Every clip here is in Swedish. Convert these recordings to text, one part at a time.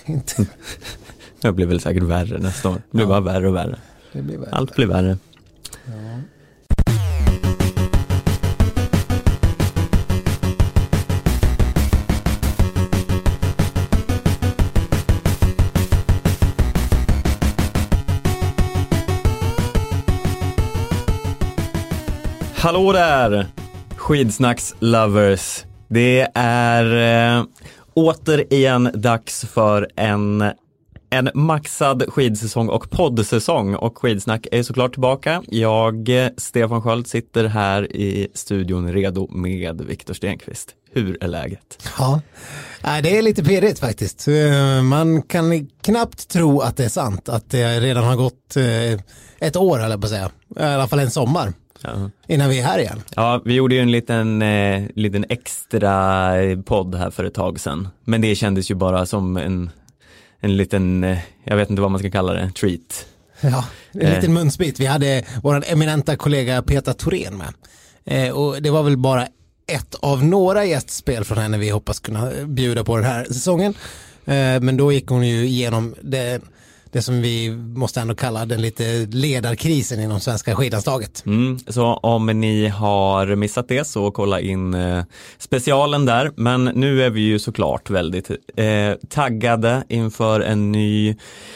inte. Det blir väl säkert värre nästa år. Det blir bara värre och värre. Det blir värre. Allt blir värre. Ja. Hallå där, skidsnacks lovers. Det är återigen dags för en maxad skidsäsong och poddsäsong. Och skidsnack är såklart tillbaka. Jag, Stefan Sköld, sitter här i studion redo med Viktor Stenqvist. Hur är läget? Ja, det är lite pirrigt faktiskt. Man kan knappt tro att det är sant. Att det redan har gått ett år, eller på att säga. I alla fall en sommar. Ja. Innan vi är här igen. Ja, vi gjorde ju en liten extra podd här för ett tag sedan. Men det kändes ju bara som en liten, jag vet inte vad man ska kalla det, treat. Ja, en liten munsbit. Vi hade vår eminenta kollega Petra Thorén med. Och det var väl bara ett av några gästspel från henne vi hoppas kunna bjuda på den här säsongen. Men då gick hon ju igenom det som vi måste ändå kalla den lite ledarkrisen inom svenska skidlandslaget. Så om ni har missat det så kolla in specialen där. Men nu är vi ju såklart väldigt taggade inför en ny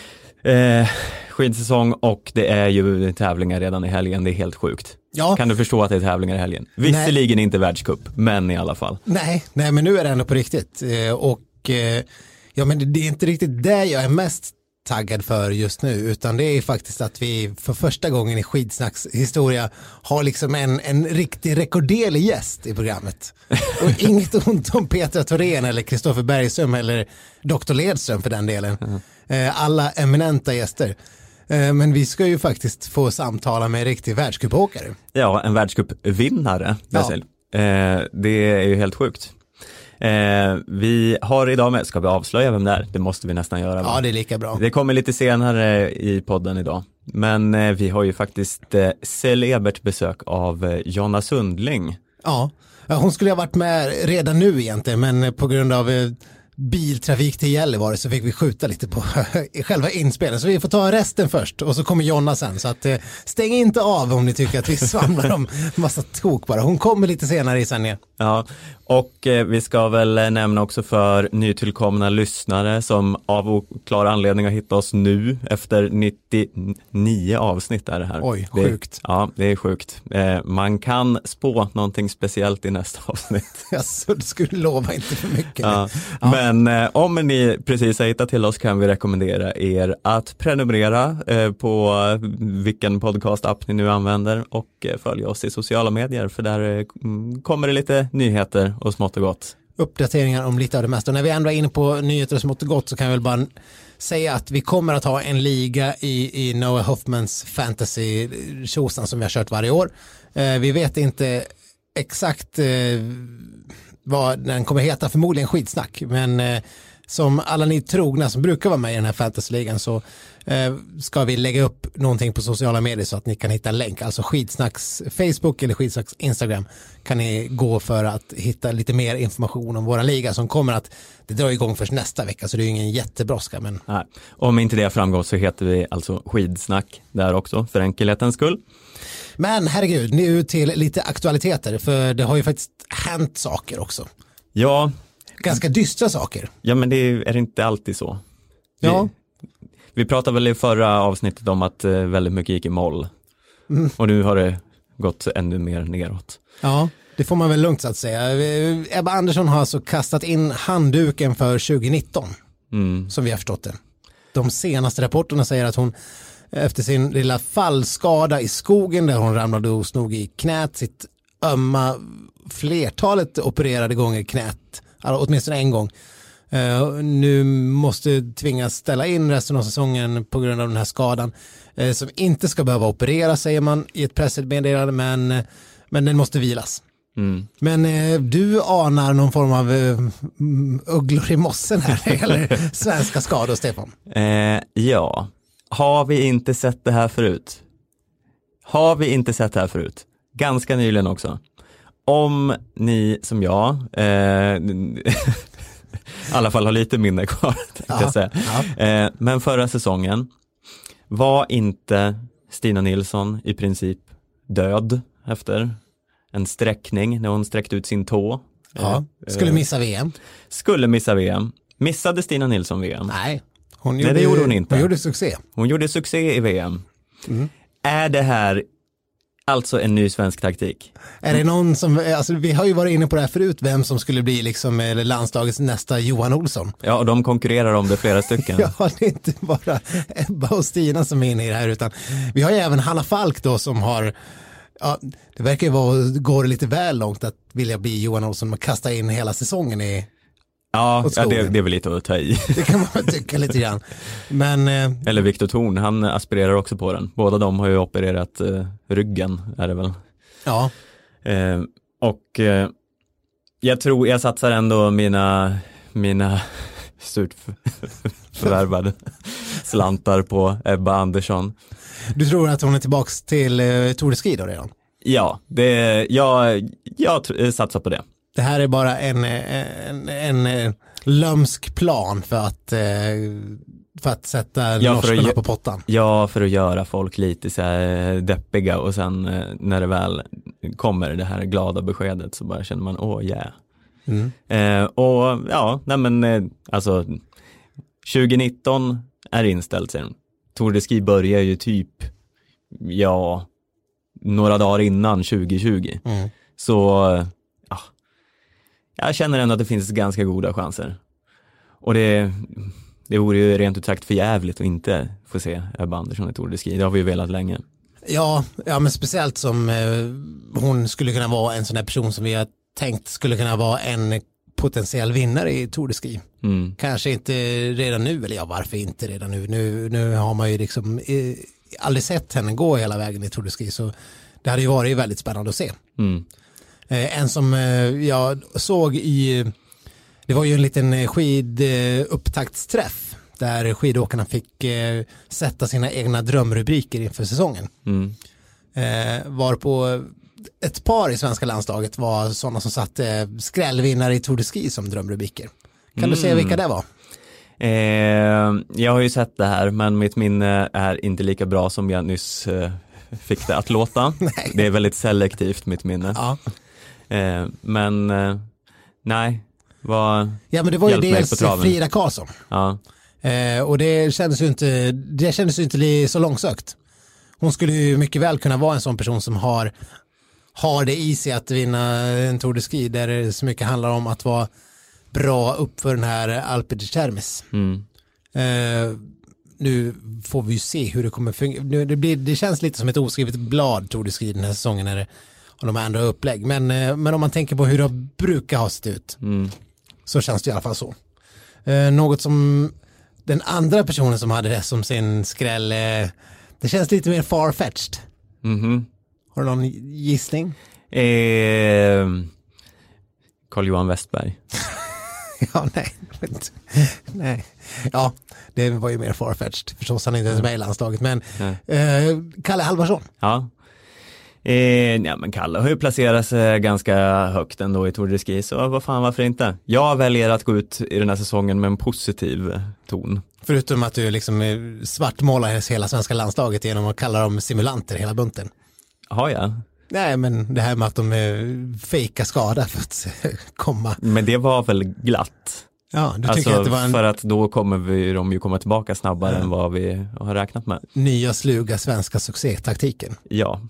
skidsäsong, och det är ju tävlingar redan i helgen. Det är helt sjukt. Ja. Kan du förstå att det är tävlingar i helgen? Visserligen inte världscup, men i alla fall. Nej, men nu är det ändå på riktigt. Ja, men det är inte riktigt det jag är mest taggad för just nu, utan det är faktiskt att vi för första gången i Skidsnacks historia har liksom en riktig rekorderlig gäst i programmet. Och inget ont om Petra Thorén eller Kristoffer Bergström eller Dr. Ledström för den delen. Alla eminenta gäster. Men vi ska ju faktiskt få samtala med en riktig världscupåkare. Ja, en världscupvinnare. Ja. Det är ju helt sjukt. Vi har idag med, ska vi avslöja vem det är? Det måste vi nästan göra. Ja, det är lika bra. Det kommer lite senare i podden idag. Men vi har ju faktiskt celebert besök av Jonna Sundling. Ja, hon skulle ha varit med redan nu egentligen, men på grund av biltrafik till Gällivare så fick vi skjuta lite på själva inspelen. Så vi får ta resten först och så kommer Jonna sen. Så att stäng inte av om ni tycker att vi svamlar om massa tok bara. Hon kommer lite senare i sändningen. Ja, och vi ska väl nämna också för nytillkomna lyssnare som av oklar anledning har hittat oss nu efter 99 avsnitt är det här. Oj, sjukt. Ja, det är sjukt. Man kan spå någonting speciellt i nästa avsnitt. Alltså, du skulle lova inte för mycket. Ja. Men om ni precis har hittat till oss kan vi rekommendera er att prenumerera på vilken podcast-app ni nu använder och följa oss i sociala medier, för där kommer det lite nyheter och smått och gott. Uppdateringar om lite av det mesta. Och när vi ändå är inne på nyheter och smått och gott så kan jag väl bara säga att vi kommer att ha en liga i Noah Hoffmans fantasy-tjosan som vi har kört varje år. Vi vet inte exakt vad den kommer heta, förmodligen Skidsnack, men som alla ni trogna som brukar vara med i den här fantasyligan så ska vi lägga upp någonting på sociala medier så att ni kan hitta en länk, alltså Skidsnacks Facebook eller Skidsnacks Instagram kan ni gå för att hitta lite mer information om våra liga som kommer att, det drar igång först nästa vecka så det är ju ingen jättebrådska. Men... Nej. Om inte det framgår så heter vi alltså Skidsnack där också för enkelhetens skull. Men herregud, nu till lite aktualiteter, för det har ju faktiskt hänt saker också. Ja. Ganska dystra saker. Ja, men det är inte alltid så. Ja. Vi pratade väl i förra avsnittet om att väldigt mycket gick i moll. Och nu har det gått ännu mer neråt. Ja, det får man väl lugnt så att säga. Ebba Andersson har alltså kastat in handduken för 2019. Som vi har förstått det. De senaste rapporterna säger att hon efter sin lilla fallskada i skogen där hon ramlade och snod i knät, sitt ömma flertalet opererade gånger knät, alltså åtminstone en gång. Nu måste tvingas ställa in resten av säsongen på grund av den här skadan som inte ska behöva operera, säger man i ett pressmeddelande, men den måste vilas. Men du anar någon form av ugglor i mossen här eller svenska skador, Stefan? Ja. Har vi inte sett det här förut? Ganska nyligen också. Om ni som jag i alla fall har lite minne kvar, tänkte jag säga. Ja. Men förra säsongen var inte Stina Nilsson i princip död efter en sträckning när hon sträckte ut sin tå. Ja, skulle missa VM. Skulle missa VM. Missade Stina Nilsson VM? Nej, det gjorde hon inte. Hon gjorde succé. Hon gjorde succé i VM. Är det här alltså en ny svensk taktik? Är det någon som, alltså vi har ju varit inne på det här förut, vem som skulle bli liksom landslagets nästa Johan Olsson. Ja, och de konkurrerar om det flera stycken. Ja, det är inte bara Ebba och Stina som är inne i det här, utan vi har ju även Hanna Falk då som har, ja, det verkar ju går lite väl långt att vilja bli Johan Olsson och kasta in hela säsongen i. Ja, det är väl lite att ta i. Det kan man tycka lite grann. Men, eller Viktor Thorn, han aspirerar också på den. Båda de har ju opererat ryggen, är det väl. Ja. Jag tror jag satsar ändå mina surt förvärvade slantar på Ebba Andersson. Du tror att hon är tillbaka till Tour de Ski då redan? Ja, jag satsar på det. Det här är bara en lömsk plan för att sätta norskarna på pottan. Ja, för att göra folk lite så här deppiga, och sen när det väl kommer det här glada beskedet så bara känner man, och ja, nej men alltså 2019 är inställt sen. Tour de Ski börjar ju typ några dagar innan 2020. Så jag känner ändå att det finns ganska goda chanser. Och det vore ju rent ut sagt för jävligt att inte få se Ebba Andersson i Tour de Ski. Det har vi ju velat länge. Ja, men speciellt som hon skulle kunna vara en sån här person som vi har tänkt skulle kunna vara en potentiell vinnare i Tour de Ski. Kanske inte redan nu, eller varför inte redan nu? Nu har man ju liksom aldrig sett henne gå hela vägen i Tour de Ski, så det hade ju varit väldigt spännande att se. En som jag såg det var ju en liten skidupptaktsträff där skidåkarna fick sätta sina egna drömrubriker inför säsongen. Varpå ett par i svenska landslaget var sådana som satte skrällvinnare i Tour de Ski som drömrubriker. Kan du säga vilka det var? Jag har ju sett det här, men mitt minne är inte lika bra som jag nyss fick det att låta. Det är väldigt selektivt, mitt minne. Ja. Men nej, men det var ju dels Frida Karlsson. Ja. Och det kändes ju inte så långsökt. Hon skulle ju mycket väl kunna vara en sån person som har det i sig att vinna en Tour de Ski, där det så mycket handlar om att vara bra upp för den här Alpe de Cermis. Nu får vi ju se hur det kommer fungera. Det känns lite som ett oskrivet blad Tour de Ski den här säsongen när det har de andra upplägg. Men om man tänker på hur det brukar ha sett ut så känns det i alla fall så. Något som den andra personen som hade det som sin skräll, det känns lite mer far-fetched. Har du någon gissning? Carl-Johan Westberg. Ja, nej. Ja, det var ju mer far-fetched. Förstås han är inte ens med i landslaget. Men Kalle Halvarsson. Ja. Men Kalle har ju placerat sig ganska högt ändå i Tour de Ski, så varför inte? Jag väljer att gå ut i den här säsongen med en positiv ton. Förutom att du liksom svartmålar hela svenska landslaget genom att kalla dem simulanter hela bunten. Har jag? Nej, men det här med att de är fejka skada för att komma. Men det var väl glatt? Ja, du tycker att det var för att då kommer de ju komma tillbaka snabbare än vad vi har räknat med. Nya sluga svenska succétaktiken. Ja.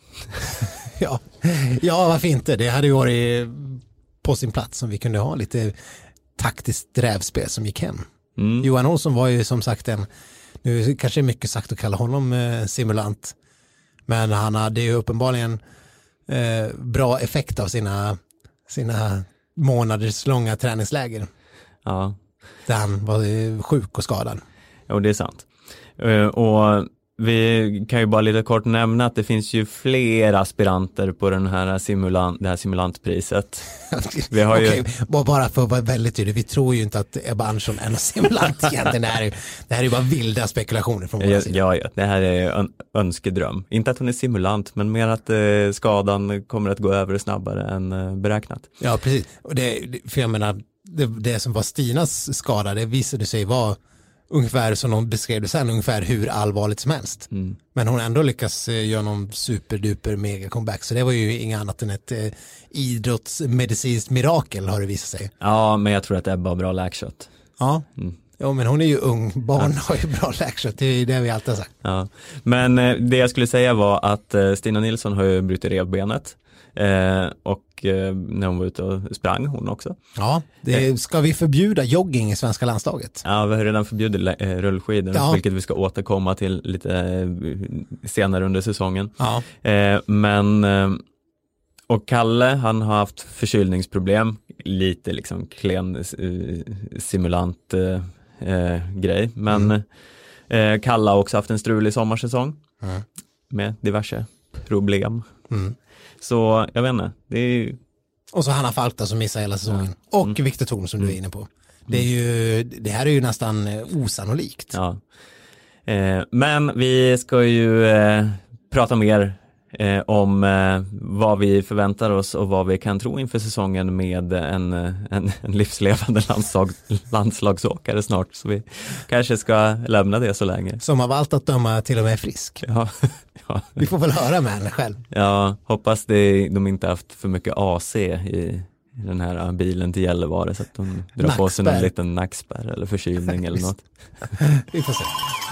Ja, varför inte? Det hade ju varit på sin plats om vi kunde ha lite taktiskt drävspel som gick hem. Johan Olsson var ju som sagt nu kanske är mycket sagt att kalla honom simulant, men han hade ju uppenbarligen bra effekt av sina månaders långa träningsläger. Ja. Där han var sjuk och skadad. Ja, det är sant. Och vi kan ju bara lite kort nämna att det finns ju fler aspiranter på det här simulantpriset. Vi har ju... Bara för att vara väldigt tydlig, vi tror ju inte att Ebba Andersson är en simulant egentligen. Det här är ju bara vilda spekulationer från vår sida. Ja, det här är en önskedröm. Inte att hon är simulant, men mer att skadan kommer att gå över snabbare än beräknat. Ja, precis. För jag menar, det som var Stinas skada, det visade sig vara ungefär som de beskrev det sen, ungefär hur allvarligt som helst. Men hon ändå lyckas göra någon superduper mega comeback, så det var ju inget annat än ett idrottsmedicinskt mirakel har det visat sig. Ja, men jag tror att det är bara bra läkkött. Ja. Ja, men hon är ju ung, barn har ju bra läkkött, det är ju det vi alltid har sagt. Ja. Men det jag skulle säga var att Stina Nilsson har ju brutit revbenet. Och när hon var ute och sprang hon också. Ja, ska vi förbjuda jogging i svenska landslaget? Ja, vi har redan förbjudit rullskidor, vilket vi ska återkomma till lite senare under säsongen. Ja. Och Kalle, han har haft förkylningsproblem, lite liksom klen simulant grej, men Kalle har också haft en strulig sommarsäsong med diverse problem. Så jag vet inte, det är ju... Och så Hanna Falk som missar hela säsongen. Och Viktor Thorn som du är inne på. Det här är ju nästan osannolikt. Ja. Men vi ska ju prata mer om vad vi förväntar oss och vad vi kan tro inför säsongen med en livslevande landslagsåkare snart. Så vi kanske ska lämna det så länge. Som av allt att döma till och med är frisk. Ja. Vi får väl höra med henne själv. Ja, hoppas de inte haft för mycket AC i den här bilen till Gällivare så att de drar på sig någon liten nackspärr eller förkylning eller något. Vi får se.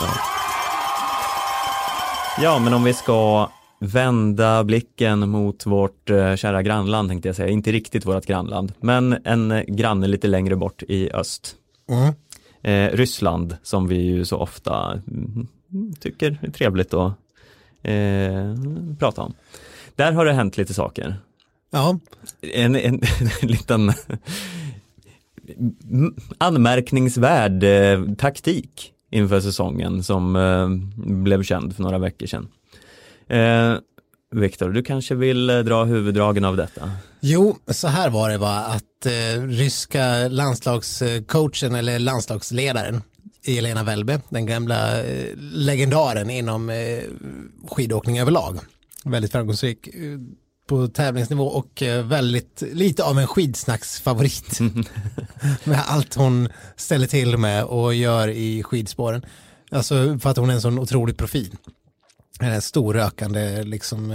Ja, men om vi ska vända blicken mot vårt kära grannland tänkte jag säga. Inte riktigt vårt grannland, men en granne lite längre bort i öst. Ryssland, som vi ju så ofta tycker är trevligt att prata om. Där har det hänt lite saker. Ja. En liten anmärkningsvärd taktik inför säsongen som blev känd för några veckor sedan. Viktor, du kanske vill dra huvuddragen av detta? Jo, så här var det att ryska landslagscoachen eller landslagsledaren Elena Välbe, den gamla legendaren inom skidåkning överlag. Väldigt framgångsrik på tävlingsnivå och väldigt lite av en skidsnacksfavorit med allt hon ställer till med och gör i skidspåren. Alltså för att hon är en sån otrolig profil. En storrökande liksom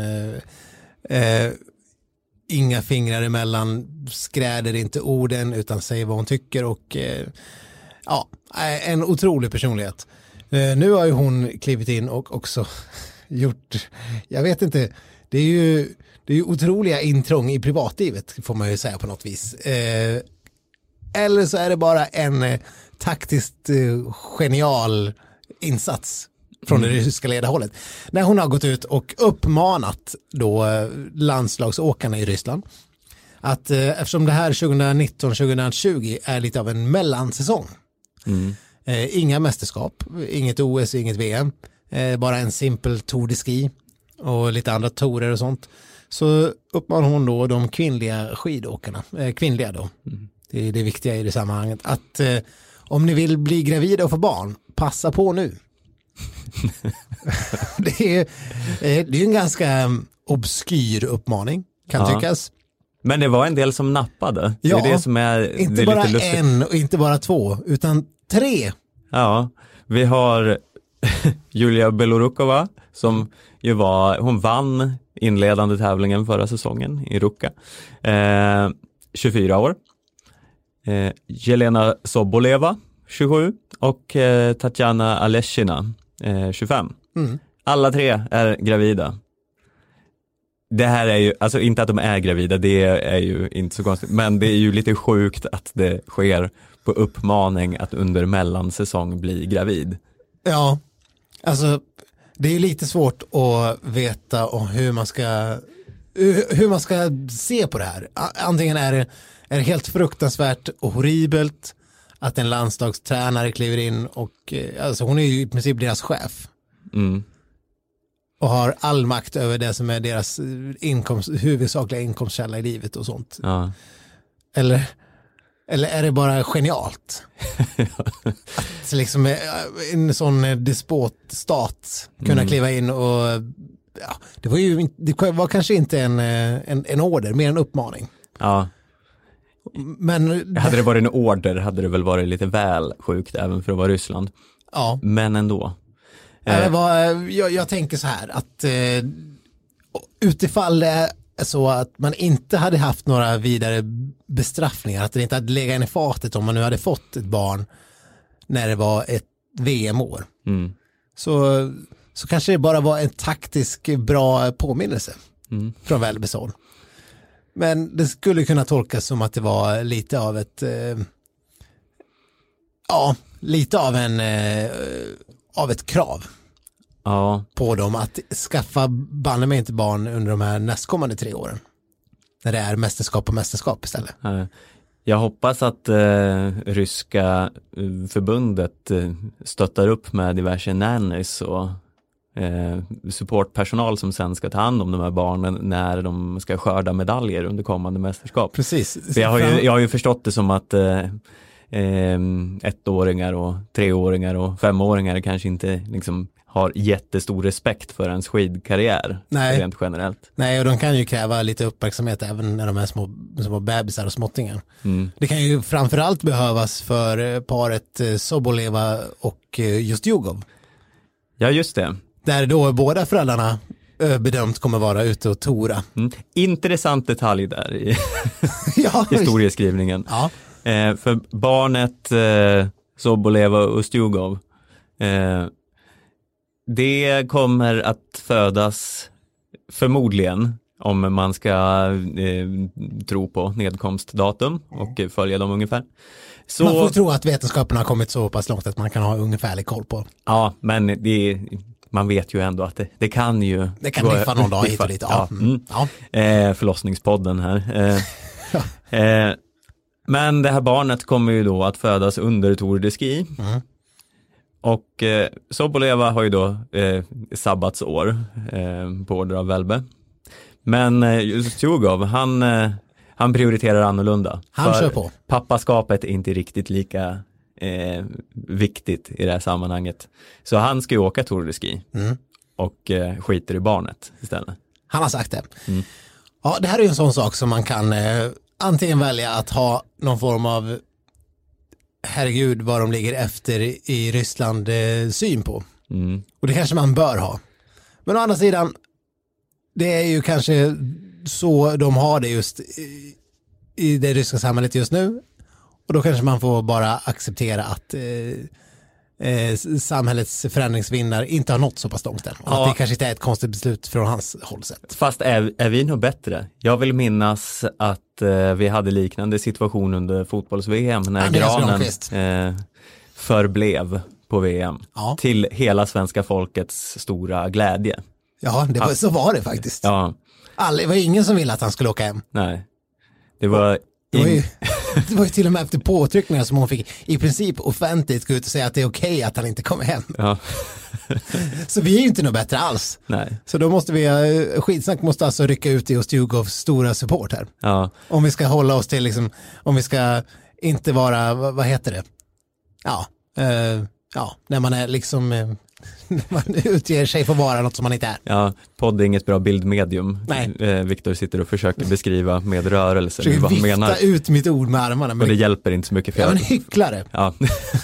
inga fingrar emellan, skräder inte orden utan säger vad hon tycker och en otrolig personlighet. Nu har ju hon klivit in och också gjort, jag vet inte, det är ju otroliga intrång i privatlivet får man ju säga på något vis. Eller så är det bara en taktiskt genial insats från det ryska ledarhållet. När hon har gått ut och uppmanat då landslagsåkarna i Ryssland att eftersom det här 2019-2020 är lite av en mellansäsong. Inga mästerskap, inget OS, inget VM. Bara en simpel Tour de Ski och lite andra tourer och sånt. Så uppmanar hon då de kvinnliga skidåkarna, kvinnliga då. Det är det viktiga i det sammanhanget. Att om ni vill bli gravida och få barn, passa på nu. Det är en ganska obskyr uppmaning, kan tyckas. Men det var en del som nappade. Ja, det är det som är, inte det är bara lite lustigt. en och inte bara två, utan 3. Ja, vi har Julia Belorukova som ju hon vann inledande tävlingen förra säsongen i Ruka. 24 år. Jelena Soboleva, 27 och Tatjana Aleshina, 25. Alla 3 är gravida. Det här är ju, alltså inte att de är gravida, det är ju inte så konstigt, men det är ju lite sjukt att det sker på uppmaning att under mellansäsong bli gravid. Ja, alltså det är lite svårt att veta om hur man ska se på det här. Antingen är det helt fruktansvärt och horribelt att en landslagstränare kliver in och alltså hon är ju i princip deras chef. Och har all makt över det som är deras huvudsakliga inkomstkälla i livet och sånt. Ja. Eller är det bara genialt? Att liksom en sån despotstat kunna kliva in och det var kanske inte en order, mer en uppmaning. Ja. Men hade det varit en order hade det väl varit lite väl sjukt även för att vara Ryssland. Ja. Men ändå. Jag tänker så här att utifall det är så att man inte hade haft några vidare bestraffningar, att det inte hade legat in i fatet om man nu hade fått ett barn när det var ett VM-år. Så kanske det bara var en taktisk bra påminnelse från Välbes håll. Men det skulle kunna tolkas som att det var lite av ett av ett krav på dem att skaffa banne mig inte barn under de här nästkommande 3 åren. När det är mästerskap och mästerskap istället. Jag hoppas att ryska förbundet stöttar upp med diverse nannies och supportpersonal som sen ska ta hand om de här barnen när de ska skörda medaljer under kommande mästerskap. Precis. Jag har ju förstått det som att 1-åringar och 3-åringar och 5-åringar kanske inte liksom har jättestor respekt för ens skidkarriär. Nej. Rent generellt. Nej, och de kan ju kräva lite uppmärksamhet även när de är små bebisar och småttingar. Det kan ju framförallt behövas för paret Soboleva och Ustjugov. Ja, just det. Där då båda föräldrarna bedömt kommer vara ute och tora. Intressant detalj där i historieskrivningen. Ja. För barnet Soboleva och Ustjugov det kommer att födas förmodligen, om man ska tro på nedkomstdatum och följa dem ungefär. Så, man får tro att vetenskapen har kommit så pass långt att man kan ha ungefärlig koll på. Ja, men man vet ju ändå att det kan ju... Det kan diffa någon dag hit och dit. Förlossningspodden här. Men det här barnet kommer ju då att födas under Tour de Ski. Och Soboleva har ju då sabbatsår på order av Välbe. Men Ustjugov, han prioriterar annorlunda. Han kör på. Pappaskapet är inte riktigt lika viktigt i det här sammanhanget. Så han ska ju åka Tour de Ski och skiter i barnet istället. Han har sagt det. Ja, det här är ju en sån sak som man kan antingen välja att ha någon form av herregud vad de ligger efter i Ryssland syn på. Och det kanske man bör ha. Men å andra sidan, det är ju kanske så de har det just i det ryska samhället just nu. Och då kanske man får bara acceptera att samhällets förändringsvindar inte har nått så pass långt än. Och att det kanske inte är ett konstigt beslut från hans hållsätt. Fast är vi nog bättre? Jag vill minnas att vi hade liknande situation under fotbolls-VM när Granen förblev på VM. Ja. Till hela svenska folkets stora glädje. Ja, så var det faktiskt. Ja. Det var ingen som ville att han skulle åka hem. Nej, det var ju till och med efter påtryckningar som hon fick i princip offentligt gå ut och säga att det är okej att han inte kommer hem. Ja. Så vi är ju inte något bättre alls. Nej. Så då måste Skidsnack måste alltså rycka ut i Ustjugovs stora support här. Ja. Om vi ska hålla oss till liksom, om vi ska inte vara, vad heter det? När man är liksom man utger sig för att vara något som man inte är. Ja, podd är inget bra bildmedium. Nej. Viktor sitter och försöker beskriva med rörelser. Försöker vifta ut mitt ord med armarna. Och det hjälper inte så mycket. Jag är en hycklare. Ja.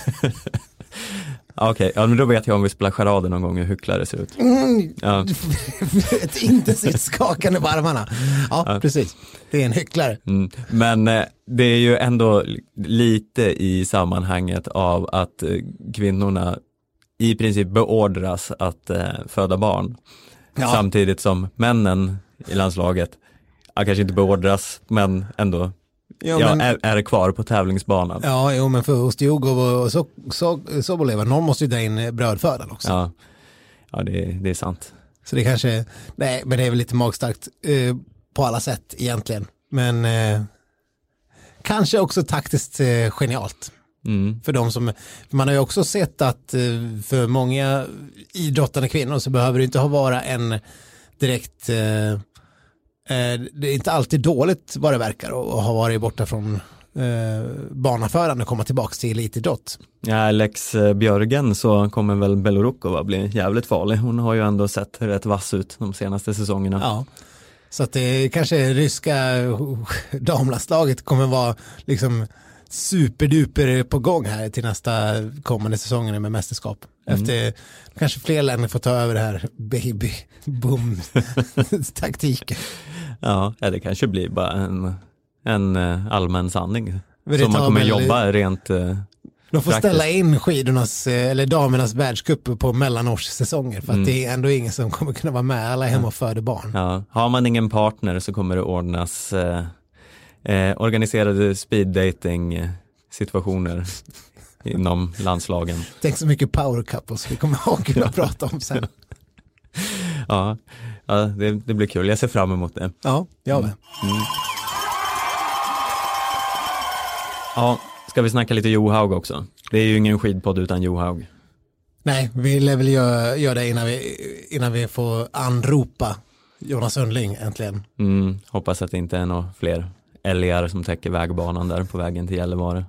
Okej, men då vet jag om vi spelar charader någon gång hur hycklare ser ut. Ja. Ett intensivt skakande på armarna. Ja, precis. Det är en hycklare. Men det är ju ändå lite i sammanhanget av att kvinnorna i princip beordras att föda barn. Ja. Samtidigt som männen i landslaget kanske inte beordras, men ändå är kvar på tävlingsbanan. Ja, men för Ustjugov och Soboleva, någon måste ju dra in brödfödan också. Ja, det är sant. Så det kanske, nej, men det är väl lite magstarkt på alla sätt egentligen. Men kanske också taktiskt genialt. För de som, man har ju också sett att för många idrottande kvinnor så behöver det inte vara en direkt det är inte alltid dåligt vad det verkar och ha varit borta från barnaförande och komma tillbaka till elitidrott. Ja, Alex Björgen så kommer väl Belorukova bli jävligt farlig. Hon har ju ändå sett rätt vass ut de senaste säsongerna. Ja. Så att det kanske ryska damlandslaget kommer vara liksom superduper på gång här till nästa kommande säsongen med mästerskap. Efter kanske fler länder får ta över det här baby boom taktiken. Ja, det kanske blir bara en allmän sanning. Men som man kommer jobba rent de får ställa in skidornas eller damernas världscup på mellanårssäsonger för att det är ändå ingen som kommer kunna vara med. Alla är hemma och föder barn. Ja. Har man ingen partner så kommer det ordnas organiserade speeddating situationer inom landslagen. Tänk så mycket power couples vi kommer ha kul att prata om sen. Ja, det blir kul. Jag ser fram emot det. Ja, jag med. Ja, ska vi snacka lite Johaug också? Det är ju ingen skidpodd utan Johaug. Nej, vi lär väl göra det innan vi får anropa Jonas Sundling äntligen. Hoppas att det inte är några fler älgar som täcker vägbanan där på vägen till Gällivare.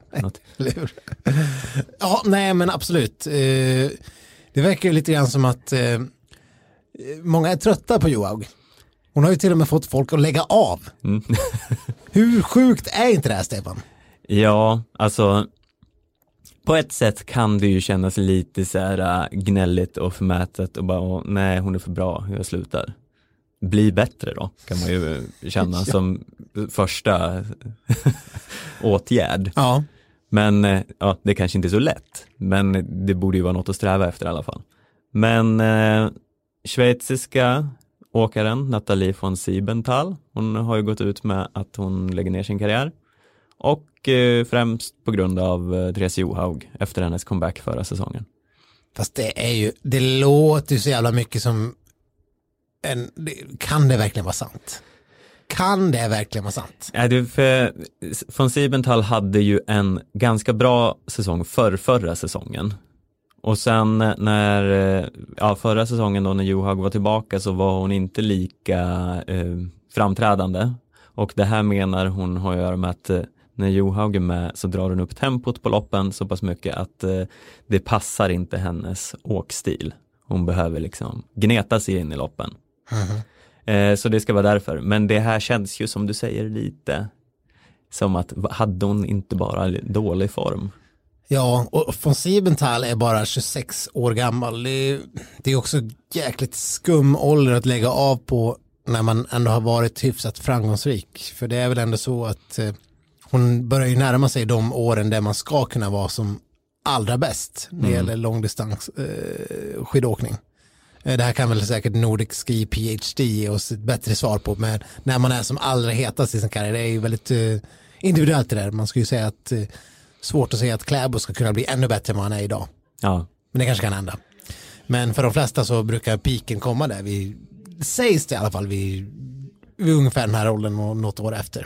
Ja, nej men absolut. Det verkar ju lite grann som att många är trötta på Johaug. Hon har ju till och med fått folk att lägga av. Hur sjukt är inte det här, Stefan? Ja, alltså på ett sätt kan det ju kännas lite så här gnälligt och förmätet och bara, nej hon är för bra, jag slutar. Bli bättre då, kan man ju känna som första åtgärd. Ja. Men det kanske inte är så lätt, men det borde ju vara något att sträva efter i alla fall. Men schweiziska åkaren Nathalie von Siebenthal, hon har ju gått ut med att hon lägger ner sin karriär. Och främst på grund av Therese Johaug efter hennes comeback förra säsongen. Fast det låter ju så jävla mycket som kan det verkligen vara sant? Kan det verkligen vara sant? Von Siebenthal hade ju en ganska bra säsong förra säsongen. Och sen när förra säsongen då när Johaug var tillbaka så var hon inte lika framträdande. Och det här menar hon har att göra med att när Johaug är med så drar hon upp tempot på loppen så pass mycket att det passar inte hennes åkstil. Hon behöver liksom gneta sig in i loppen. Så det ska vara därför. Men det här känns ju som du säger lite som att hade hon inte bara dålig form? Ja, och von Siebenthal är bara 26 år gammal. Det är också jäkligt skum ålder att lägga av på när man ändå har varit hyfsat framgångsrik. För det är väl ändå så att hon börjar ju närma sig de åren där man ska kunna vara som allra bäst när det gäller långdistans skidåkning. Det här kan väl säkert Nordic Ski PhD ge oss ett bättre svar på, men när man är som allra hetast i sin karriär, det är ju väldigt individuellt det där. Man skulle ju säga att svårt att säga att Kläbo ska kunna bli ännu bättre än vad han är idag. Ja. Men det kanske kan hända. Men för de flesta så brukar piken komma där. Sägs det i alla fall vid ungefär den här rollen och något år efter.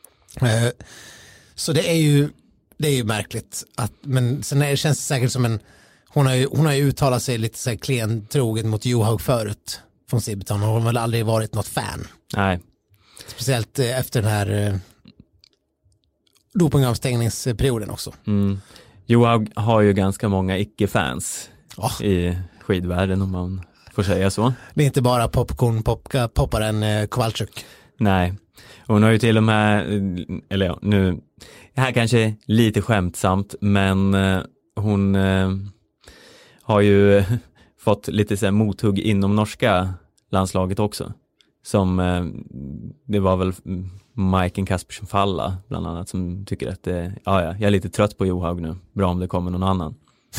Så det är ju märkligt men sen känns det säkert som hon har ju uttalat sig lite så här klentroget mot Johaug förut från Siebenthal. Hon har väl aldrig varit något fan. Nej. Speciellt efter den här dopingavstängningsperioden också. Johaug har ju ganska många icke-fans i skidvärlden om man får säga så. Det är inte bara popparen Kowalczyk. Nej. Hon har ju till och med, eller ja, nu, det här kanske är lite skämtsamt, men hon har ju fått lite så här mothugg inom norska landslaget också. Som, det var väl Maiken Kaspersen Falla bland annat som tycker att jag är lite trött på Johaug nu. Bra om det kommer någon annan.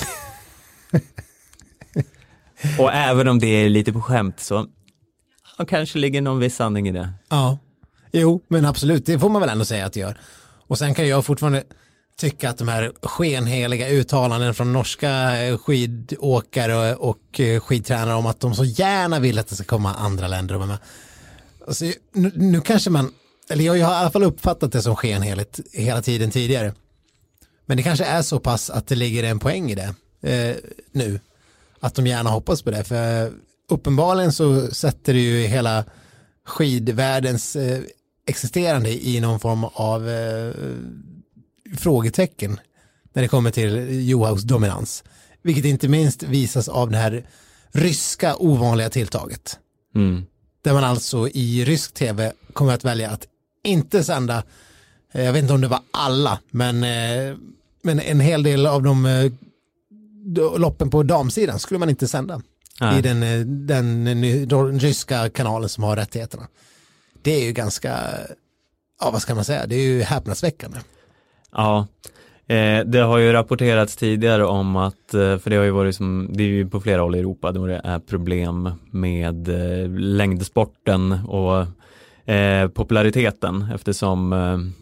Och även om det är lite på skämt så kanske ligger någon viss sanning i det. Ja, jo men absolut, det får man väl ändå säga att det gör. Och sen kan jag fortfarande tycka att de här skenheliga uttalanden från norska skidåkare och skidtränare om att de så gärna vill att det ska komma andra länder med. Alltså, nu kanske man, eller jag har i alla fall uppfattat det som skenheligt hela tiden tidigare. Men det kanske är så pass att det ligger en poäng i det nu. Att de gärna hoppas på det. För uppenbarligen så sätter det ju hela skidvärldens existerande i någon form av frågetecken när det kommer till Johaugs dominans. Vilket inte minst visas av det här ryska ovanliga tilltaget. där man alltså i rysk tv kommer att välja att inte sända, jag vet inte om det var alla, men en hel del av de loppen på damsidan skulle man inte sända i den ryska kanalen som har rättigheterna. Det är ju ganska, vad ska man säga, det är ju häpnadsväckande. Ja, det har ju rapporterats tidigare om att, för det har ju varit det är ju på flera håll i Europa då det är problem med längdsporten och populariteten, eftersom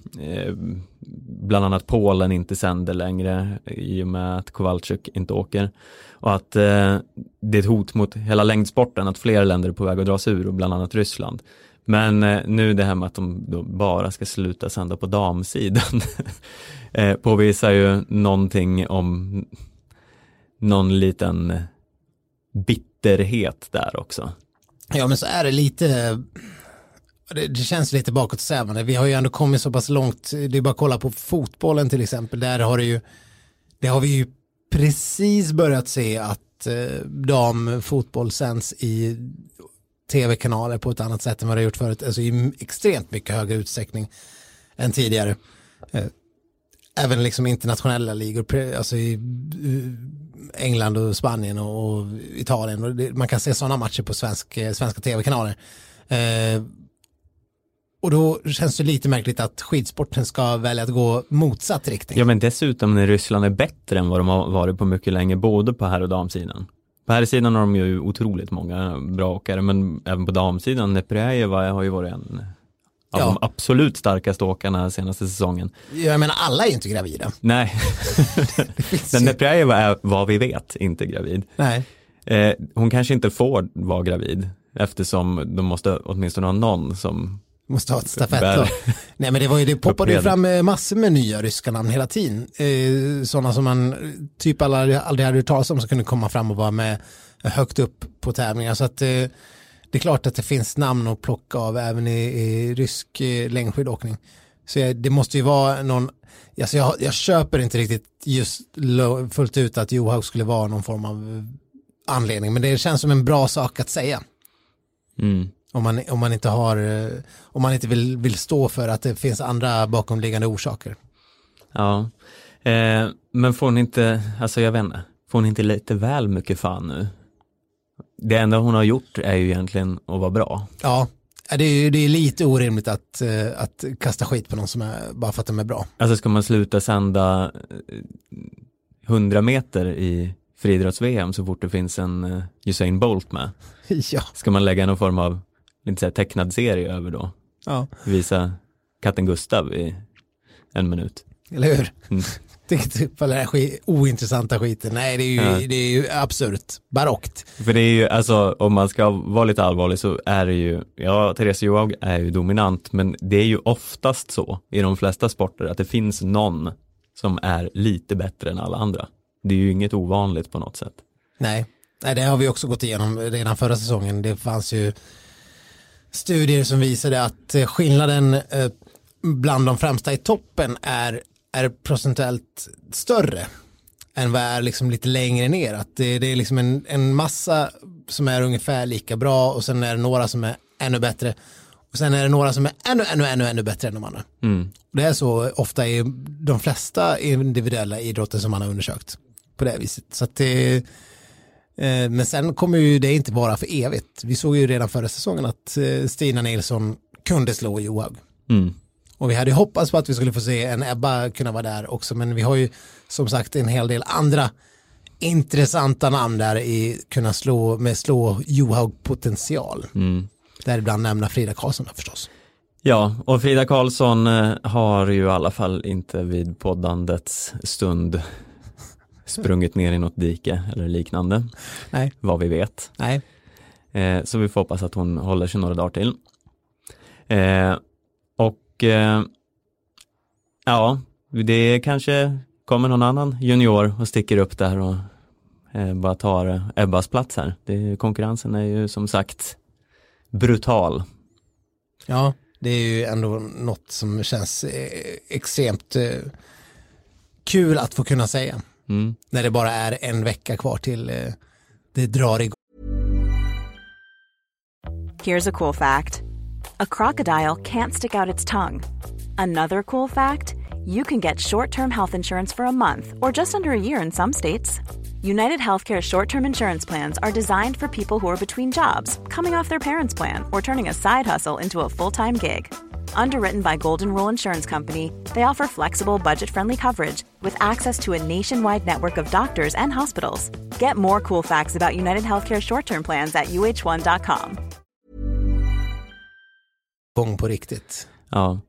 bland annat Polen inte sänder längre i och med att Kowalczyk inte åker, och att det är ett hot mot hela längdsporten att fler länder är på väg att dras ur, och bland annat Ryssland. Men nu det här med att de då bara ska sluta sända på damsidan påvisar ju någonting om någon liten bitterhet där också. Ja, men så är det lite, det känns lite bakåtsträvande. Vi har ju ändå kommit så pass långt, det är bara att kolla på fotbollen till exempel, där har vi ju precis börjat se att damfotboll sänds i tv-kanaler på ett annat sätt än vad det har gjort förut, alltså i extremt mycket högre utsträckning än tidigare. Även liksom internationella ligor, alltså i England och Spanien och Italien, och man kan se sådana matcher på svenska tv-kanaler. Och då känns det lite märkligt att skidsporten ska välja att gå motsatt riktning. Ja, men dessutom när Ryssland är bättre än vad de har varit på mycket länge, både på herr- och damsidan. På här sidan har de ju otroligt många bra åkare, men även på damsidan, Neprjajeva har ju varit en av de absolut starkaste åkarna senaste säsongen. Jag menar, alla är ju inte gravida. Nej, men Neprjajeva är, vad vi vet, inte gravid. Nej. Hon kanske inte får vara gravid, eftersom de måste åtminstone ha någon som måste ha ett stafettlag. Nej, men det poppade ju fram massor med nya ryska namn hela tiden. Sådana som man typ aldrig hade hört talas om, som kunde komma fram och vara med högt upp på tävlingar. Så att det är klart att det finns namn att plocka av även i rysk längdskidåkning. Så det måste ju vara någon, alltså jag köper inte riktigt just fullt ut att Johaug skulle vara någon form av anledning, men det känns som en bra sak att säga. Mm. Om man inte vill stå för att det finns andra bakomliggande orsaker. Ja, men får hon inte, alltså jag vet inte, får hon inte lite väl mycket fan nu? Det enda hon har gjort är ju egentligen att vara bra. Ja, det är lite orimligt att kasta skit på någon som är bara för att de är bra. Alltså ska man sluta sända 100 meter i friidrotts-VM så fort det finns en Usain Bolt med? Ja. Ska man lägga någon form av inte säga tecknad serie över då? Ja. Visa katten Gustav i 1 minut. Eller hur? Mm. Typ på den här ointressanta skiten. Nej, det är ju absurt. Barockt. För det är ju, alltså om man ska vara lite allvarlig så är det ju, Therese Johaug är ju dominant, men det är ju oftast så i de flesta sporter att det finns någon som är lite bättre än alla andra. Det är ju inget ovanligt på något sätt. Nej, det har vi också gått igenom redan förra säsongen. Det fanns ju studier som visade att skillnaden bland de främsta i toppen är procentuellt större än vad är liksom lite längre ner. Att det är liksom en massa som är ungefär lika bra, och sen är det några som är ännu bättre, och sen är det några som är ännu bättre än de andra. Mm. Det är så ofta i de flesta individuella idrotter som man har undersökt på det viset. Så att men sen kommer ju det inte vara för evigt. Vi såg ju redan förra säsongen att Stina Nilsson kunde slå Johaug. Mm. Och vi hade hoppats på att vi skulle få se en Ebba kunna vara där också, men vi har ju som sagt en hel del andra intressanta namn där i kunna slå Johaug potential. Mm. Där ibland nämna Frida Karlsson förstås. Ja, och Frida Karlsson har ju i alla fall inte vid poddandets stund sprungit ner i något dike eller liknande. Nej. Vad vi vet. Nej. Så vi får hoppas att hon håller sig några dagar till. Det kanske kommer någon annan junior och sticker upp där och bara tar Ebbas plats här. Konkurrensen är ju som sagt brutal. Ja, det är ju ändå något som känns extremt kul att få kunna säga. Mm. När det bara är en vecka kvar till det drar igång. Here's a cool fact. A crocodile can't stick out its tongue. Another cool fact, you can get short-term health insurance for a month or just under a year in some states. United Healthcare short-term insurance plans are designed for people who are between jobs, coming off their parents' plan, or turning a side hustle into a full-time gig. Underwritten by Golden Rule Insurance Company, they offer flexible, budget-friendly coverage with access to a nationwide network of doctors and hospitals. Get more cool facts about United Healthcare short-term plans at uh1.com. Gång på riktigt. Ja.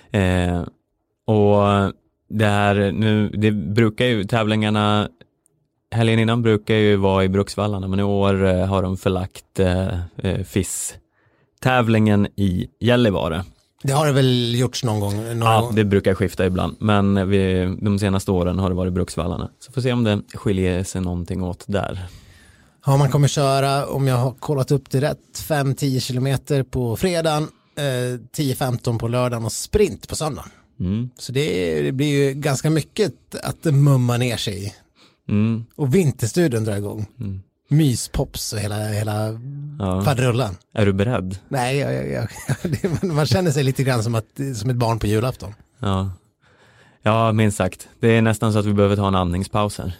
Och det här nu, det brukar ju tävlingarna helgen innan brukar ju vara i Bruksvallarna, men i år har de förlagt FIS-tävlingen i Gällivare. Det har det väl gjorts någon gång? Ja, det brukar skifta ibland, men de senaste åren har det varit Bruksvallarna. Så får se om det skiljer sig någonting åt där. Ja, man kommer köra, om jag har kollat upp det rätt, 5-10 kilometer på fredagen, 10-15 på lördagen och sprint på söndagen. Så det blir ju ganska mycket att mumma ner sig i. Och vinterstudion drar igång. Myspops och hela fadrullan. Är du beredd? Nej, man känner sig lite grann som ett barn på julafton. Ja, minst sagt. Det är nästan så att vi behöver ta en andningspaus här.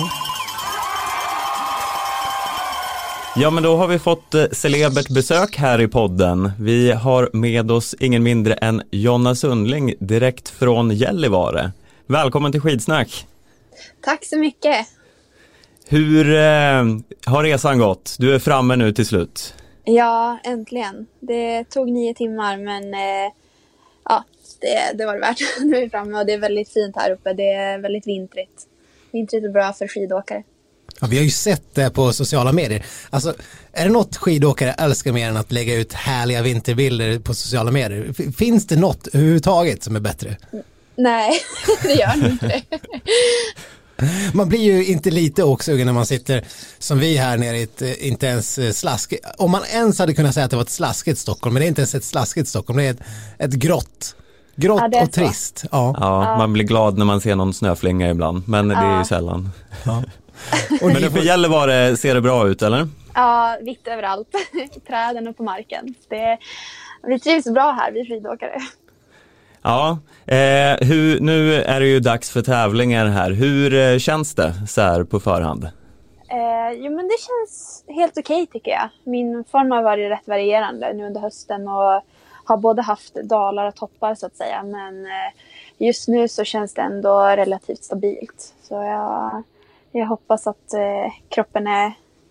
Ja, men då har vi fått celebert besök här i podden. Vi har med oss ingen mindre än Jonna Sundling direkt från Gällivare. Välkommen till Skidsnack. Tack så mycket. Hur har resan gått? Du är framme nu till slut. Ja, äntligen. Det tog 9 timmar, men det var det värt. Nu är vi framme och det är väldigt fint här uppe. Det är väldigt vintrigt. Vintrigt är bra för skidåkare. Ja, vi har ju sett det på sociala medier. Alltså, är det något skidåkare älskar mer än att lägga ut härliga vinterbilder på sociala medier? Finns det något överhuvudtaget som är bättre? Nej, det gör nog inte det. Man blir ju inte lite åksugen när man sitter som vi här nere i ett inte ens slask. Om man ens hade kunnat säga att det var ett slaskigt Stockholm, men det är inte ens ett slaskigt Stockholm, det är ett grått och trist. Ja, man blir glad när man ser någon snöflinga ibland, men det är ju sällan. Men för Gällivare ser det bra ut, eller? Ja, vitt överallt. Träden och på marken. Vi trivs bra här, vi skidåkare. Ja, nu är det ju dags för tävlingar här. Hur känns det så här på förhand? Jo, men det känns helt okej tycker jag. Min form har varit rätt varierande nu under hösten och har både haft dalar och toppar så att säga. Men just nu så känns det ändå relativt stabilt. Så jag hoppas att kroppen är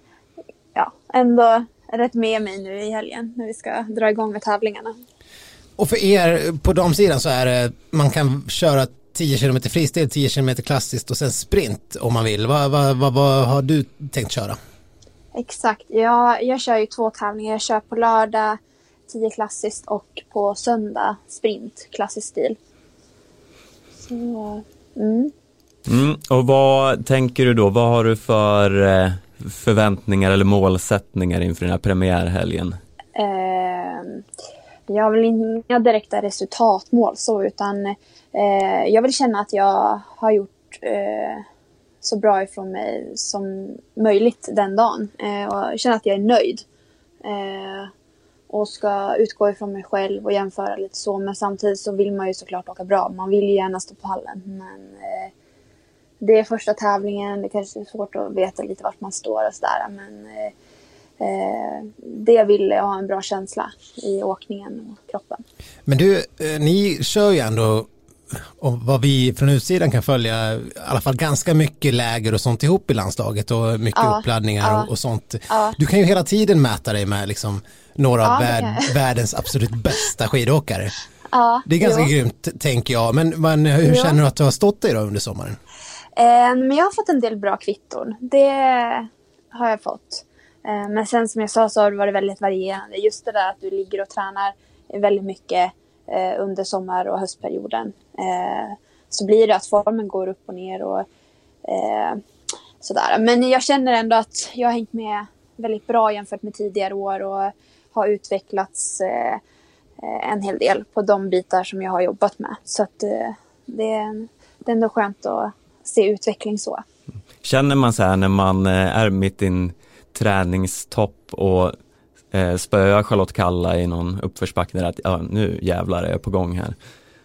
ändå rätt med mig nu i helgen när vi ska dra igång med tävlingarna. Och för er på damsidan så är det, man kan köra 10 km fristil, 10 km klassiskt och sen sprint om man vill. Vad har du tänkt köra? Exakt, jag kör ju 2 tävlingar. Jag kör på lördag 10 klassiskt och på söndag sprint, klassisk stil. Så, Och vad tänker du då? Vad har du för förväntningar eller målsättningar inför den här premiärhelgen? Jag vill inga direkta resultatmål så, utan jag vill känna att jag har gjort så bra ifrån mig som möjligt den dagen och känna att jag är nöjd och ska utgå ifrån mig själv och jämföra lite så, men samtidigt så vill man ju såklart åka bra, man vill ju gärna stå på pallen, men det är första tävlingen, det kanske är svårt att veta lite vart man står och sådär, men det vill jag ha en bra känsla i åkningen och kroppen. Men du, ni kör ju ändå, och vad vi från utsidan kan följa, i alla fall ganska mycket läger och sånt ihop i landslaget och mycket uppladdningar och sånt. Du kan ju hela tiden mäta dig med liksom några av världens absolut bästa skidåkare. Det är ganska grymt, tänker jag. Men hur känner du att du har stått dig då under sommaren? Men jag har fått en del bra kvitton. Det har jag fått. Men sen som jag sa så har det varit väldigt varierande. Just det där att du ligger och tränar väldigt mycket under sommar- och höstperioden. Så blir det att formen går upp och ner och sådär. Men jag känner ändå att jag har hängt med väldigt bra jämfört med tidigare år och har utvecklats en hel del på de bitar som jag har jobbat med. Så att det är ändå skönt att se utveckling så. Känner man så här när man är mitt i en träningstopp och spöa Charlotte Kalla i någon uppförsbacke där att nu jävlar är jag på gång här.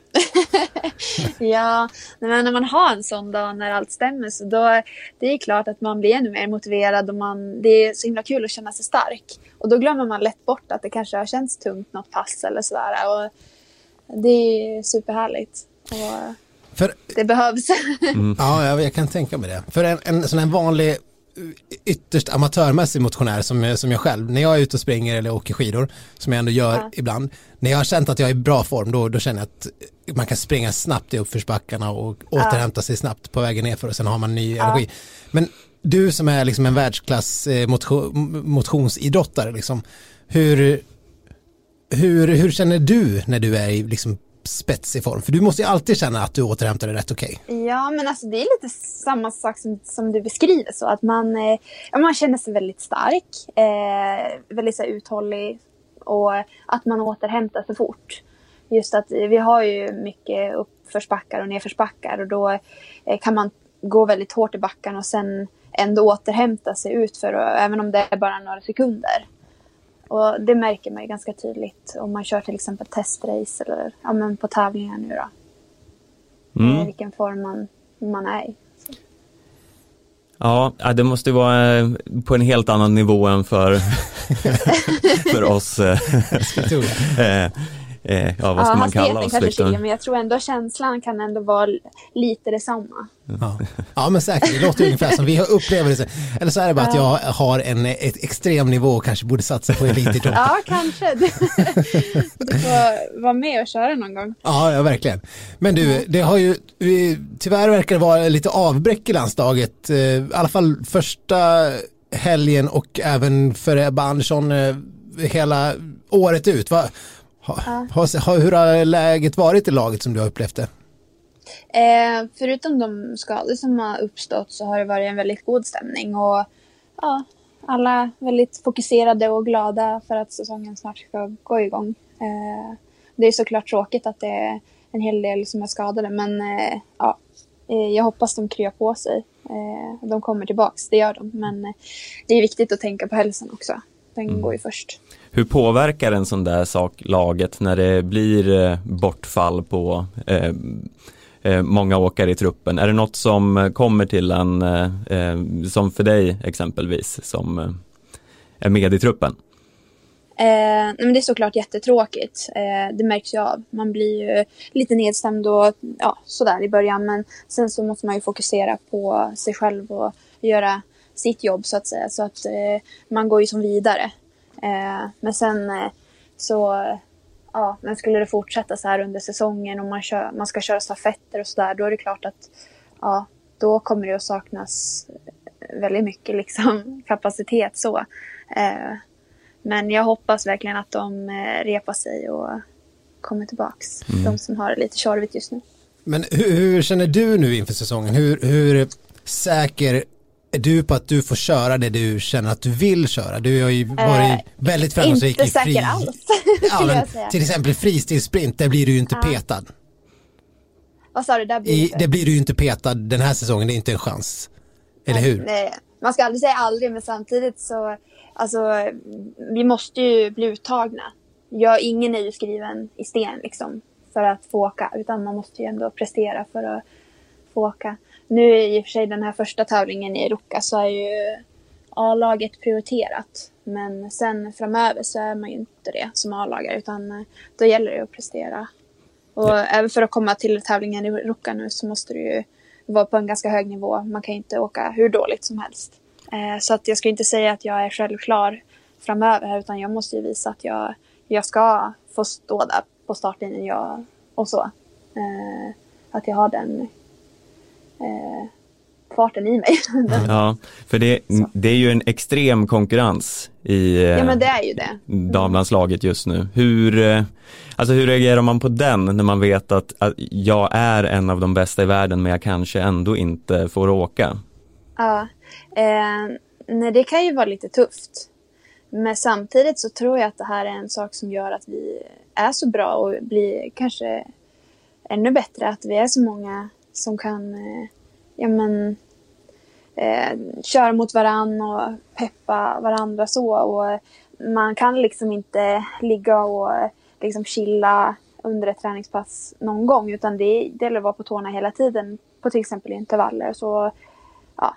Ja, men när man har en sån dag när allt stämmer så då det är klart att man blir ännu mer motiverad och det är så himla kul att känna sig stark. Och då glömmer man lätt bort att det kanske har känts tungt något pass eller sådär. Och det är superhärligt. Och det behövs. Ja, jag kan tänka mig det. För en sån här vanlig ytterst amatörmässig motionär som jag själv, när jag är ute och springer eller åker skidor, som jag ändå gör ibland, när jag har känt att jag är i bra form, då känner jag att man kan springa snabbt i uppförsbackarna och återhämta sig snabbt på vägen nerför och sen har man ny energi. Men du som är liksom en världsklass motionsidrottare, liksom, hur känner du när du är i liksom spetsig form? För du måste ju alltid känna att du återhämtar dig rätt okej. Ja, men alltså det är lite samma sak som du beskriver, så att man känner sig väldigt stark, väldigt så uthållig och att man återhämtar sig fort. Just att vi har ju mycket uppförsbackar och nedförsbackar och då kan man gå väldigt hårt i backen och sen ändå återhämta sig ut även om det är bara några sekunder. Och det märker man ju ganska tydligt om man kör till exempel testrace eller på tävlingar nu då. Vilken form man är i. Ja, det måste ju vara på en helt annan nivå än för oss. Vad ska man kalla oss? Liksom. Men jag tror ändå känslan kan ändå vara lite detsamma. Ja, men säkert. Det låter ungefär som vi upplever det. Eller så är det bara att jag har en extrem nivå och kanske borde satsa på elitidrott. Ja, kanske. Du får vara med och köra någon gång. Ja, verkligen. Men du, det har ju tyvärr verkar det vara lite avbräck i landslaget. I alla fall första helgen och även för Ebba Andersson hela året ut. Hur har läget varit i laget som du har upplevt det? Förutom de skador som har uppstått så har det varit en väldigt god stämning och alla väldigt fokuserade och glada för att säsongen snart ska gå igång. Det är såklart tråkigt att det är en hel del som är skadade, men jag hoppas de kryar på sig. De kommer tillbaks, det gör de, men det är viktigt att tänka på hälsan också. Den går ju först. Hur påverkar en sån där sak laget när det blir bortfall på många åkare i truppen? Är det något som kommer till en, som för dig exempelvis, som är med i truppen? Men det är såklart jättetråkigt. Det märks ju av. Man blir ju lite nedstämd och sådär i början. Men sen så måste man ju fokusera på sig själv och göra sitt jobb så att säga. Så att man går ju som vidare. Men sen men skulle det fortsätta så här under säsongen och man ska köra stafetter och sådär, då är det klart att då kommer det att saknas väldigt mycket liksom kapacitet så. Men jag hoppas verkligen att de repar sig och kommer tillbaks. De som har det lite tjorvigt just nu. Men hur känner du nu inför säsongen? Hur säker är du på att du får köra det du känner att du vill köra? Du har ju varit väldigt framgångsrik i inte säker alls. Till exempel fristilsprint, där blir du ju inte petad. Vad sa du? Det blir du ju inte petad den här säsongen, det är inte en chans. Eller hur? Nej, man ska aldrig säga aldrig, men samtidigt så vi måste ju bli uttagna. Ingen är ju skriven i sten liksom för att få åka, utan man måste ju ändå prestera för att få åka. Nu i och för sig den här första tävlingen i Ruka så är ju A-laget prioriterat. Men sen framöver så är man ju inte det som A-lagare, utan då gäller det att prestera. Och även för att komma till tävlingen i Ruka nu så måste du ju vara på en ganska hög nivå. Man kan ju inte åka hur dåligt som helst. Så att jag ska inte säga att jag är självklar framöver, utan jag måste ju visa att jag ska få stå där på startlinjen och så. Att jag har den farten i mig. Ja, för det är ju en extrem konkurrens i men det är ju det. damlandslaget just nu. Hur reagerar man på den när man vet att jag är en av de bästa i världen, men jag kanske ändå inte får åka? Ja, nej, det kan ju vara lite tufft. Men samtidigt så tror jag att det här är en sak som gör att vi är så bra och blir kanske ännu bättre. Att vi är så många som kan köra mot varann och peppa varandra så. Och man kan liksom inte ligga och liksom chilla under ett träningspass någon gång, utan det gäller att vara på tårna hela tiden på till exempel intervaller. Så ja,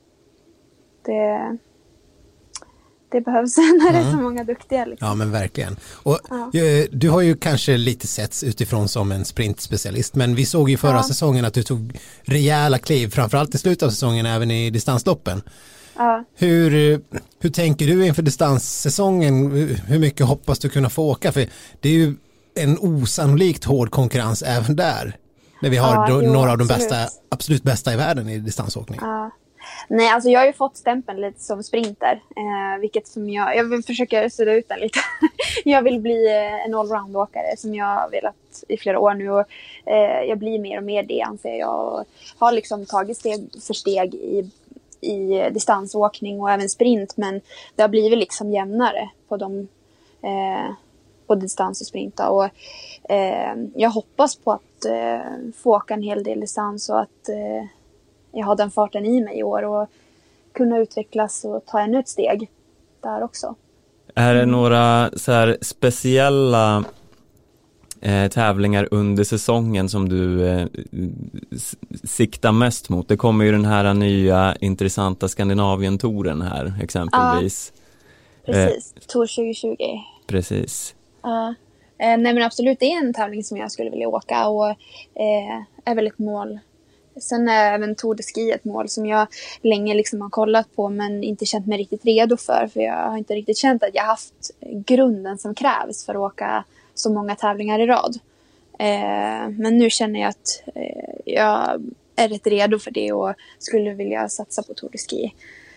det behövs när det är så många duktiga. Liksom. Ja, men verkligen. Och du har ju kanske lite setts utifrån som en sprintspecialist, men vi såg ju förra säsongen att du tog rejäla kliv, framförallt i slutet av säsongen, även i distansloppen. Ja. Hur tänker du inför distanssäsongen? Hur mycket hoppas du kunna få åka? För det är ju en osannolikt hård konkurrens även där. När vi har några av de absolut bästa i världen i distansåkning. Ja. Nej, alltså jag har ju fått stämpeln lite som sprinter. Vilket som jag vill försöka sudda ut den lite. Jag vill bli en allround-åkare som jag har velat i flera år nu. Och, jag blir mer och mer det, anser jag. Och har liksom tagit steg för steg i distansåkning och även sprint, men det har blivit liksom jämnare på de på distans och sprinta, och jag hoppas på att få åka en hel del distans och att jag har den farten i mig i år och kunna utvecklas och ta ännu ett steg där också. Är det några så här speciella tävlingar under säsongen som du siktar mest mot? Det kommer ju den här nya intressanta Skandinavien-touren här exempelvis. Ja, precis. Tour 2020. Precis. Nej, men absolut, det är en tävling som jag skulle vilja åka och är väl ett mål. Sen är även Tour de Ski ett mål som jag länge liksom har kollat på men inte känt mig riktigt redo för jag har inte riktigt känt att jag haft grunden som krävs för att åka så många tävlingar i rad. Men nu känner jag att jag är rätt redo för det och skulle vilja satsa på Tour de Ski.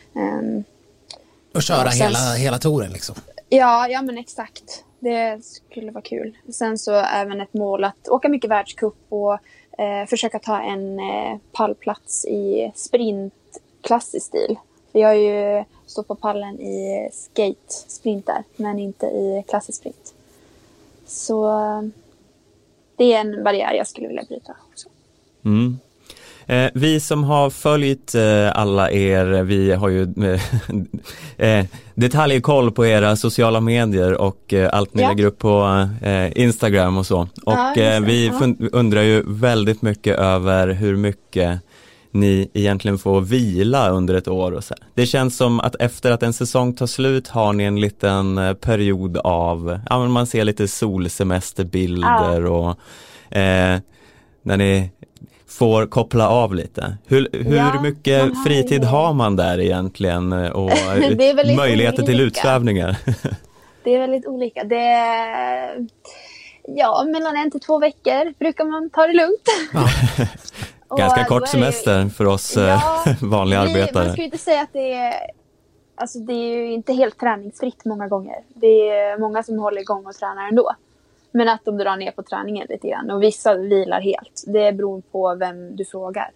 Och köra hela touren liksom? Ja, men exakt. Det skulle vara kul. Sen så även ett mål att åka mycket världscup och försöka ta en pallplats i sprint klassisk stil. För jag har ju stått på pallen i skate-sprinter men inte i klassisk sprint. Så det är en barriär jag skulle vilja bryta också. Mm. Vi som har följt alla er, vi har ju detaljkoll på era sociala medier och allt ni lägger upp på Instagram och så. Och vi undrar ju väldigt mycket över hur mycket ni egentligen får vila under ett år och så. Det känns som att efter att en säsong tar slut har ni en liten period av, man ser lite solsemesterbilder och när ni får koppla av lite. Hur mycket fritid har man där egentligen och möjligheter till utsvävningar? Det är väldigt olika. Det är, mellan 1 till 2 veckor brukar man ta det lugnt. Ja. Ganska kort semester för oss vanliga arbetare. Man ska ju inte säga att det är ju inte helt träningsfritt många gånger. Det är många som håller igång och tränar ändå. Men att de drar ner på träningen lite grann. Och vissa vilar helt. Det beror på vem du frågar.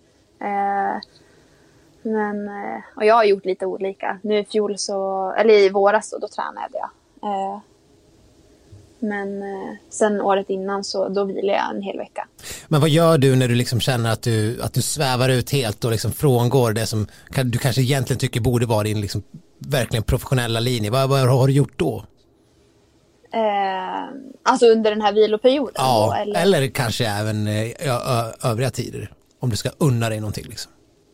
Och jag har gjort lite olika. Nu i våras då tränade jag. Men sen året innan då vilar jag en hel vecka. Men vad gör du när du liksom känner att du svävar ut helt och liksom frångår det som du kanske egentligen tycker borde vara din liksom verkligen professionella linje? Vad har du gjort då? Alltså under den här viloperioden? Ja, då, eller kanske även övriga tider. Om du ska unna dig någonting liksom.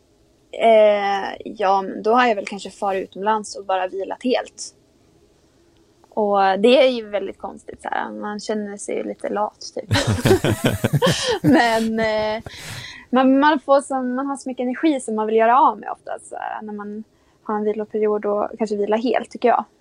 Då har jag väl kanske farit utomlands och bara vilat helt. Och det är ju väldigt konstigt så här. Man känner sig lite lat typ. Men man har så mycket energi som man vill göra av med ofta så här, när man har en viloperiod och kanske vila helt tycker jag.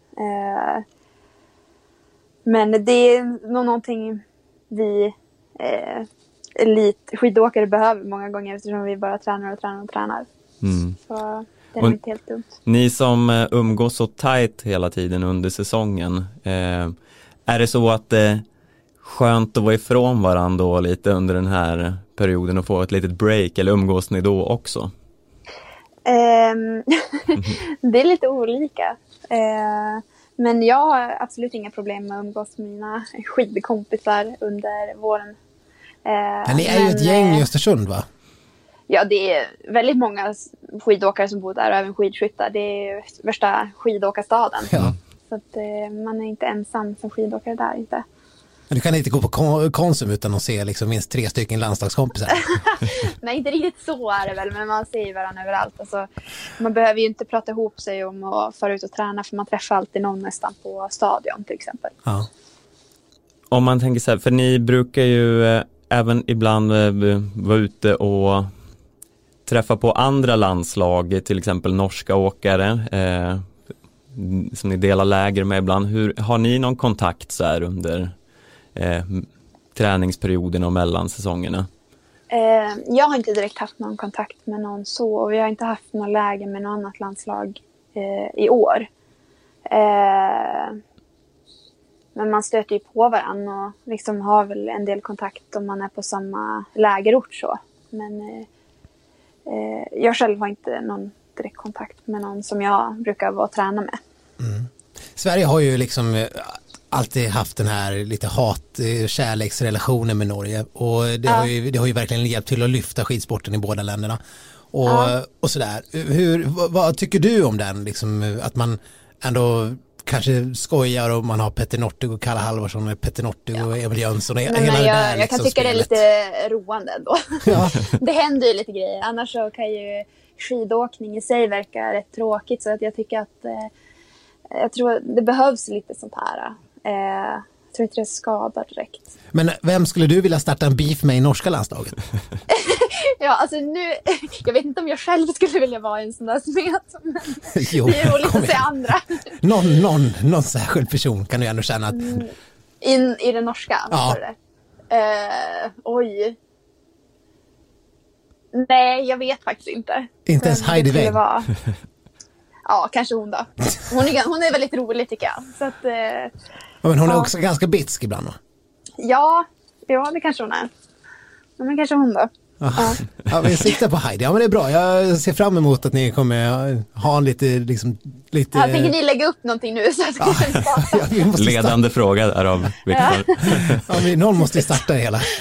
Men det är nog någonting vi elitskidåkare behöver många gånger eftersom vi bara tränar. Mm. Så det är inte helt dumt. Ni som umgås så tajt hela tiden under säsongen, är det så att det är skönt att vara ifrån varandra då lite under den här perioden och få ett litet break, eller umgås ni då också? Det är lite olika. Men jag har absolut inga problem med att umgås med mina skidkompisar under våren. Men ni är ju ett gäng i Östersund, va? Ja, det är väldigt många skidåkare som bor där och även skidskyttar. Det är värsta skidåkarstaden. Ja. Så att man är inte ensam som skidåkare där, inte. Men du kan inte gå på Konsum utan att se liksom minst 3 stycken landslagskompisar. Nej, inte riktigt så är det väl, men man ser ju varandra överallt. Alltså, man behöver ju inte prata ihop sig om att fara ut och träna, för man träffar alltid någon nästan på stadion till exempel. Ja. Om man tänker så här, för ni brukar ju även ibland vara ute och träffa på andra landslag, till exempel norska åkare som ni delar läger med ibland. Har ni någon kontakt så här under träningsperioden och mellansäsongerna? Jag har inte direkt haft någon kontakt med någon så, och vi har inte haft någon läger med något annat landslag i år. Men man stöter ju på varandra och liksom har väl en del kontakt om man är på samma lägerort så. Men jag själv har inte någon direkt kontakt med någon som jag brukar vara och träna med. Mm. Sverige har ju liksom alltid haft den här lite kärleksrelationen med Norge, och det har ju verkligen hjälpt till att lyfta skidsporten i båda länderna. Och sådär. Vad tycker du om den? Liksom, att man ändå kanske skojar och man har Petter Northug och Kalle Halvarsson och Petter Northug och Emil Jönsson och hela det där. Jag kan tycka spelet. Det är lite roande ändå. Ja. Det händer ju lite grejer. Annars så kan ju skidåkning i sig verka rätt tråkigt, så att jag tycker att jag tror det behövs lite sånt här. Jag tror inte det skadar direkt. Men vem skulle du vilja starta en beef med i norska landslaget? Ja, alltså nu, jag vet inte om jag själv skulle vilja vara en sån där smet, men jo, det är roligt att se andra. Någon särskild person kan du ändå känna att... I det norska? Ja. Oj. Nej, jag vet faktiskt inte. Inte ens Heidi Weng? Ja, kanske hon då. Hon är väldigt rolig tycker jag. Så att, men hon är också ganska bitsk ibland, va? Ja, det kanske hon är. Men kanske hon då. Ja, vi siktar på Heidi. Ja, men det är bra. Jag ser fram emot att ni kommer ha en lite... Jag tänker ni lägga upp någonting nu så att vi måste ledande fråga där av Victor. Ja, någon måste ju starta det hela.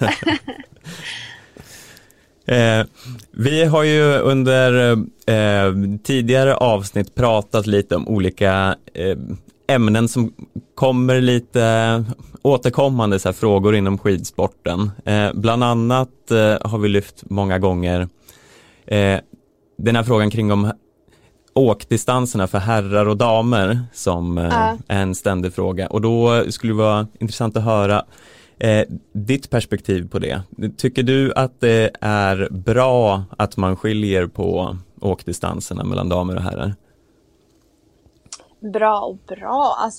Vi har ju under tidigare avsnitt pratat lite om olika ämnen som kommer lite återkommande så här, frågor inom skidsporten. Bland annat har vi lyft många gånger den här frågan kring om åkdistanserna för herrar och damer som är en ständig fråga. Och då skulle det vara intressant att höra ditt perspektiv på det. Tycker du att det är bra att man skiljer på åkdistanserna mellan damer och herrar? Bra. Alltså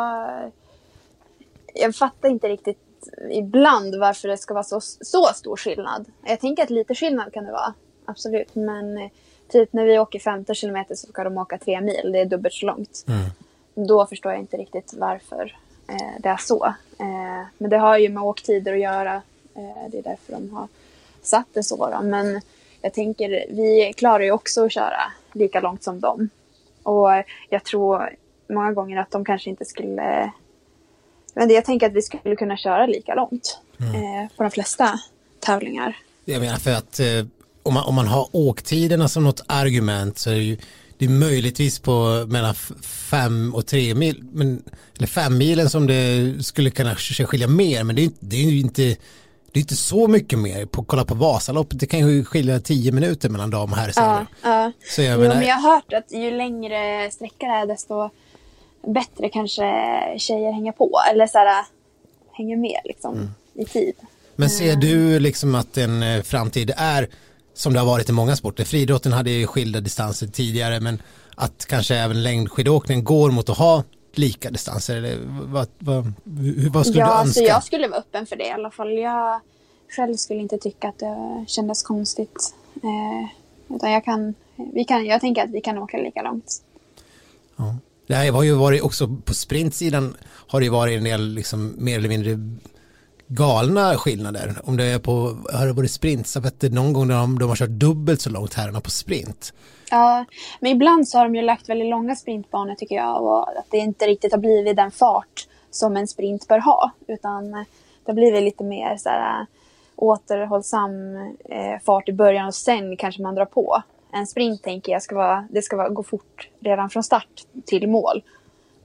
jag fattar inte riktigt ibland varför det ska vara så stor skillnad. Jag tänker att lite skillnad kan det vara, absolut. Men typ när vi åker 15 kilometer så ska de åka 3 mil. Det är dubbelt så långt. Då förstår jag inte riktigt varför det är så. Men det har ju med åktider att göra. Det är därför de har satt det så då. Men jag tänker, vi klarar ju också att köra lika långt som dem. Och jag tror många gånger att de kanske inte skulle... Men jag tänker att vi skulle kunna köra lika långt på de flesta tävlingar. Jag menar för att om man har åktiderna som något argument så är det ju det är möjligtvis på mellan 5 och 3 mil, eller 5 milen som det skulle kunna skilja mer, men det är ju inte så mycket mer. Kolla på Vasaloppet, det kan ju skilja 10 minuter mellan dam och herr. Så men jag har hört att ju längre sträcka det är, desto bättre kanske tjejer hänger på, eller så här, hänger med liksom i tid. Men ser du liksom att en framtid är som det har varit i många sporter? Friidrotten hade ju skilda distanser tidigare, men att kanske även längdskidåkning går mot att ha lika distanser, eller vad skulle du önska? Alltså jag skulle vara öppen för det i alla fall. Jag själv skulle inte tycka att det kändes konstigt. Utan jag tänker att vi kan åka lika långt. Ja. Det har ju varit också på sprintsidan, har det ju varit en del liksom mer eller mindre galna skillnader. Om det är har det varit sprintstafetter någon gång där de har kört dubbelt så långt herrarna på sprint. Ja, men ibland så har de ju lagt väldigt långa sprintbanor tycker jag, och att det inte riktigt har blivit den fart som en sprint bör ha, utan det har blivit lite mer så här återhållsam fart i början och sen kanske man drar på. En sprint tänker jag det ska gå fort redan från start till mål.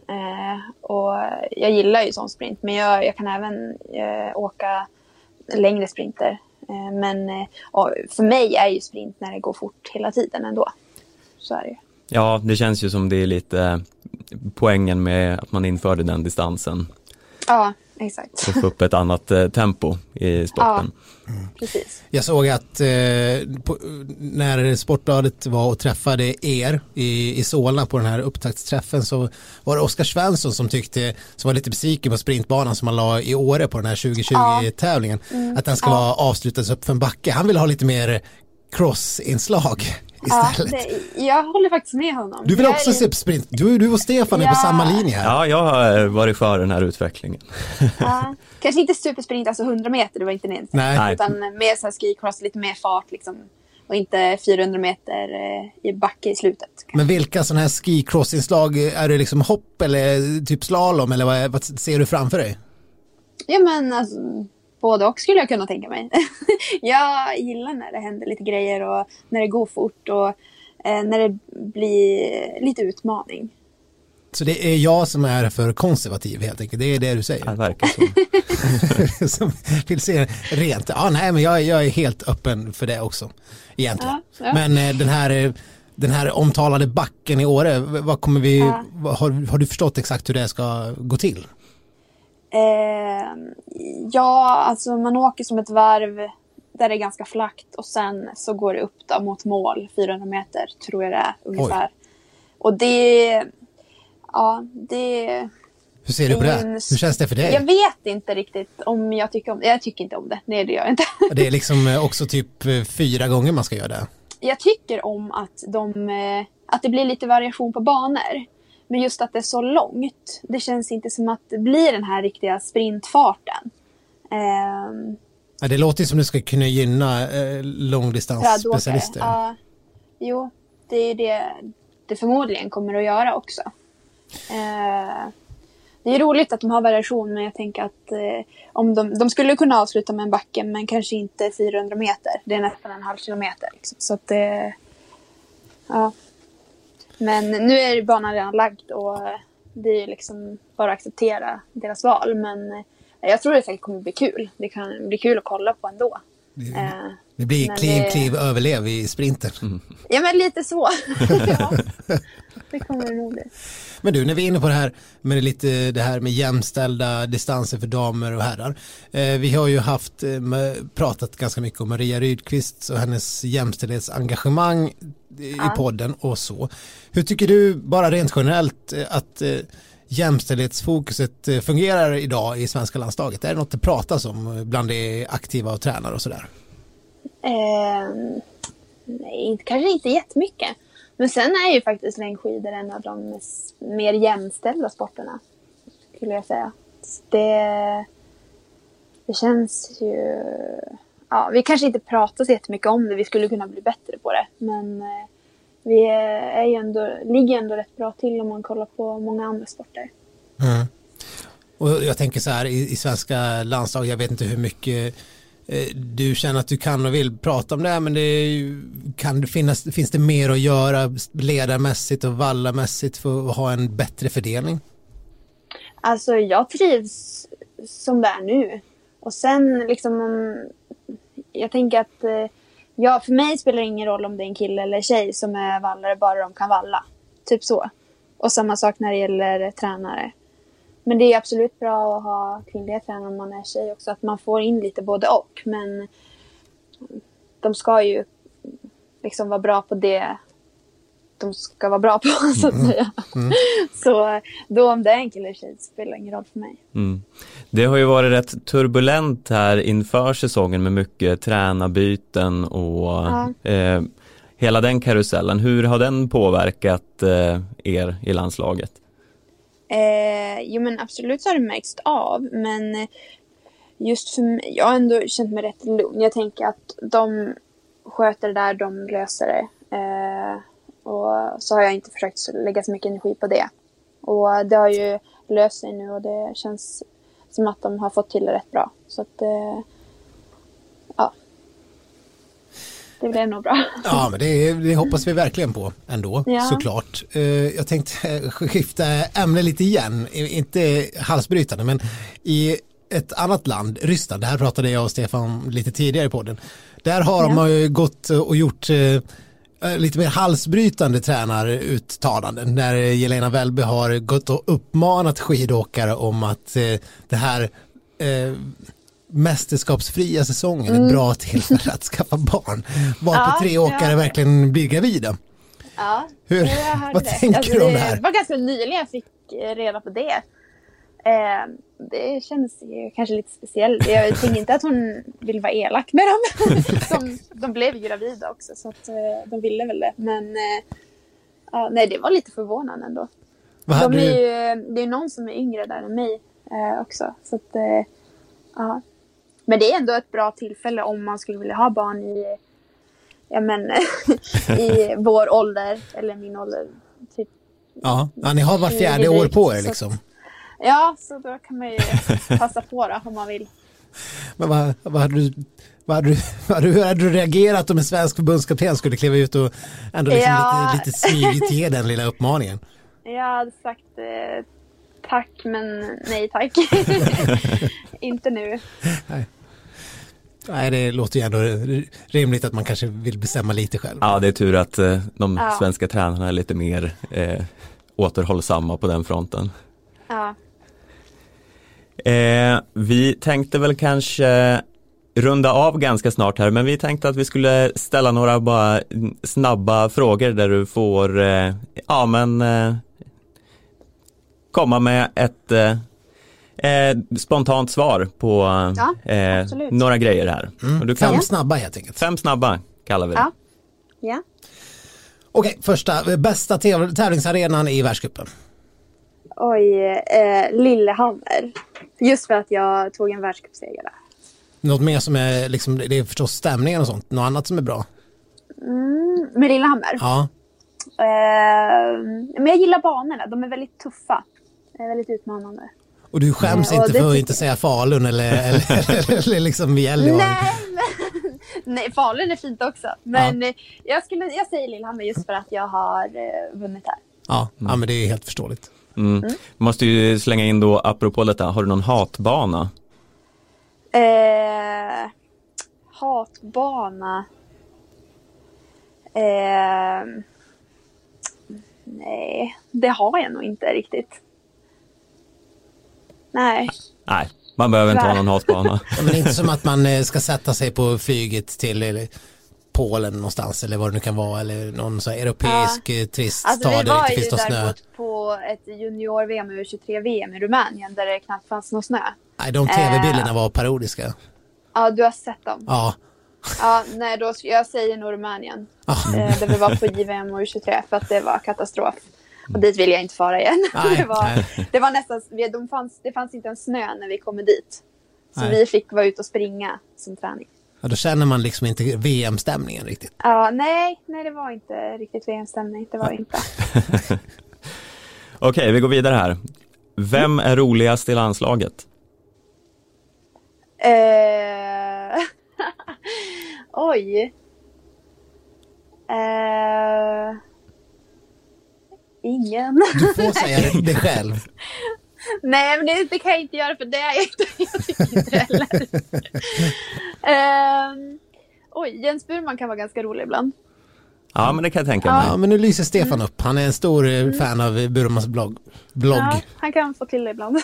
Och jag gillar ju sån sprint, men jag kan även åka längre sprinter. Men för mig är ju sprint när det går fort hela tiden ändå. Så är det ju. Ja, det känns ju som det är lite poängen med att man införde den distansen. Ja, exakt. Och få upp ett annat tempo i sporten. Ja, precis. Jag såg att när Sportbladet var och träffade er i Solna på den här upptaktsträffen, så var det Oskar Svensson som var lite besviken på sprintbanan som man la i Åre på den här 2020-tävlingen. Att den ska vara avslutad upp för en backe. Han vill ha lite mer crossinslag istället. Ja, jag håller faktiskt med honom. Du vill också se sprint. Du och Stefan är på samma linje här. Ja, jag har varit för den här utvecklingen. Ja, kanske inte supersprint, alltså 100 meter, det var inte det. Nej. Utan mer så här skicross, lite mer fart liksom. Och inte 400 meter i backe i slutet. Men vilka sådana här skicrossinslag, är det liksom hopp eller typ slalom, eller vad ser du framför dig? Ja, men alltså, både och skulle jag kunna tänka mig. Jag gillar när det händer lite grejer och när det går fort och när det blir lite utmaning. Så det är jag som är för konservativ helt enkelt, det är det du säger. Det verkar så. Som vill se rent. Ja, nej, men jag är helt öppen för det också egentligen. Ja. Men den här omtalade backen i Åre, vad kommer vi har du förstått exakt hur det ska gå till? Ja, alltså man åker som ett varv där det är ganska flackt och sen så går det upp då mot mål 400 meter tror jag det är ungefär. Oj. Och det hur ser du på det? Hur känns det för dig? Jag vet inte riktigt om jag tycker om det. Jag tycker inte om det. Nej, det gör jag inte. Det är liksom också typ 4 gånger man ska göra det. Jag tycker om att det blir lite variation på banor. Men just att det är så långt, det känns inte som att det blir den här riktiga sprintfarten. Ja, det låter som du ska kunna gynna långdistansspecialister. Jo, det är det förmodligen kommer att göra också. Det är roligt att de har variation, men jag tänker att om de skulle kunna avsluta med en backe, men kanske inte 400 meter. Det är nästan en halv kilometer. Liksom. Så att ja. Men nu är banan redan lagd och det är liksom bara att acceptera deras val. Men jag tror det säkert kommer bli kul. Det kan bli kul att kolla på ändå. Det blir kliv, överlev i sprinten. Mm. Ja, men lite så. Ja, det kommer det nog bli. Men du, när vi är inne på det här med lite det här med jämställda distanser för damer och herrar. Vi har ju pratat ganska mycket om Maria Rydqvist och hennes jämställdhetsengagemang i podden och så. Hur tycker du bara rent generellt att jämställdhetsfokuset fungerar idag i svenska landslaget? Är det något det pratas om bland de aktiva och tränare och sådär? Nej, kanske inte jättemycket. Men sen är ju faktiskt längdskidor en av de mer jämställda sporterna, skulle jag säga. Det känns ju... Ja, vi kanske inte pratar så jättemycket om det. Vi skulle kunna bli bättre på det. Men vi ligger ändå rätt bra till om man kollar på många andra sporter. Mm. Och jag tänker så här, i svenska landslag, jag vet inte hur mycket du känner att du kan och vill prata om det här, men finns det mer att göra ledarmässigt och vallamässigt för att ha en bättre fördelning? Alltså jag trivs som det är nu. Och sen liksom jag tänker att för mig spelar det ingen roll om det är en kille eller tjej som är vallare, bara de kan valla. Typ så. Och samma sak när det gäller tränare. Men det är absolut bra att ha kvinnliga tränare om man är tjej också. Att man får in lite både och. Men de ska ju liksom vara bra på det de ska vara bra på, så att säga. Mm. Så då om det är en kille eller tjej spelar ingen roll för mig. Mm. Det har ju varit rätt turbulent här inför säsongen med mycket tränarbyten och hela den karusellen. Hur har den påverkat er i landslaget? Jo, men absolut så har det märkts av, men just för mig, jag har ändå känt mig rätt lugn. Jag tänker att de sköter det där, de löser det. Och så har jag inte försökt lägga så mycket energi på det. Och det har ju löst sig nu och det känns som att de har fått till det rätt bra. Så att, ja. det blir nog bra. Ja, men det hoppas vi verkligen på ändå, såklart. Jag tänkte skifta ämne lite igen, inte halsbrytande, men i ett annat land, Ryssland, det här pratade jag och Stefan lite tidigare i podden. Där har man ju gått och gjort lite mer halsbrytande tränaruttalanden när Jelena Välby har gått och uppmanat skidåkare om att det här mästerskapsfria säsongen är ett bra tillfälle att skaffa barn. Varpå 3 åkare verkligen blir gravida. Ja, vad tänker du om det här? Det var ganska nyligen jag fick reda på det. Det känns ju kanske lite speciellt. Jag tänker inte att hon vill vara elak med dem. De blev ju gravida också, så att de ville väl det. Men nej, det var lite förvånande ändå. Det är någon som är yngre där än mig också. Så att, men det är ändå ett bra tillfälle om man skulle vilja ha barn i vår ålder, eller min ålder. Typ. Ja, ni har var 4:e år på er liksom. Ja, så då kan man ju passa på det om man vill. Men hur hade du reagerat om en svensk förbundskapten skulle kliva ut och ändå liksom lite smygigt ge den lilla uppmaningen? Jag hade sagt tack, men nej tack. Inte nu. Nej, det låter ju ändå rimligt att man kanske vill bestämma lite själv. Ja, det är tur att de svenska tränarna är lite mer återhållsamma på den fronten. Ja. Vi tänkte väl kanske runda av ganska snart här, men vi tänkte att vi skulle ställa några bara snabba frågor där du får komma med ett spontant svar på några grejer här. Och du kan, 5 snabba helt enkelt. 5 snabba kallar vi det. Ja. Okej, första, bästa tävlingsarenan i världscupen. Oj, Lillehammer. Just för att jag tog en världscupseger där. Något mer som är liksom, det är förstås stämningen och sånt. Något annat som är bra? Med Lillehammer? Ja. Men jag gillar banorna. De är väldigt tuffa. Väldigt utmanande. Och du skäms inte för att inte säga Falun eller liksom Gällivare? Nej, Falun är fint också. Men jag säger Lillehammer just för att jag har vunnit här. Ja, men det är helt förståeligt. Måste ju slänga in då, apropå detta, har du någon hatbana? Hatbana? Nej, det har jag nog inte riktigt. Nej, man behöver inte ha någon hatbana. Men inte som att man ska sätta sig på flyget till Polen någonstans eller vad det nu kan vara, eller någon så europeisk trist stad där det inte finns någon snö. Vi var ju där på ett junior-VM och U23-VM i Rumänien där det knappt fanns någon snö. Nej, de tv-bilderna var parodiska. Ja, du har sett dem. Ja. Ja, nej, jag säger nog Rumänien. Där vi var på JVM och U23 för att det var katastrof. Och dit vill jag inte fara igen. Det var nästan, det fanns inte en snö när vi kom dit. Så vi fick vara ute och springa som träning. Ja, då känner man liksom inte VM-stämningen riktigt. Ja, nej, det var inte riktigt VM-stämning. Det var inte. Okej, vi går vidare här. Vem är roligast i landslaget? Oj. Ingen. Du får säga det själv. Nej, men det kan jag inte göra för det är jag tycker inte heller. Jens Burman kan vara ganska rolig ibland. Ja, men det kan jag tänka mig. Ja, men nu lyser Stefan upp. Han är en stor fan av Burmans blogg. Ja, han kan få till det ibland.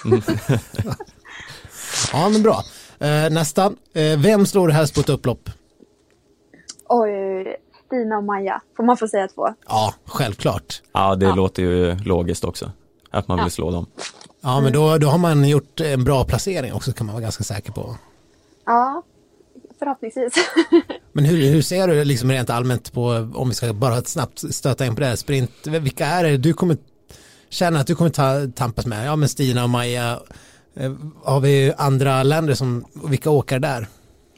Ja, men bra. Nästa. Vem slår helst på ett upplopp? Oj, Stina och Maja. Får man få säga 2? Ja, självklart. Ja, det låter ju logiskt också. Att man vill slå dem. Ja, men då har man gjort en bra placering också, kan man vara ganska säker på. Ja, förhoppningsvis. Men hur ser du liksom rent allmänt på, om vi ska bara snabbt stöta in på det här sprint, vilka är det du kommer känna att du kommer tampas med? Ja, men Stina och Maja. Har vi andra länder vilka åker där?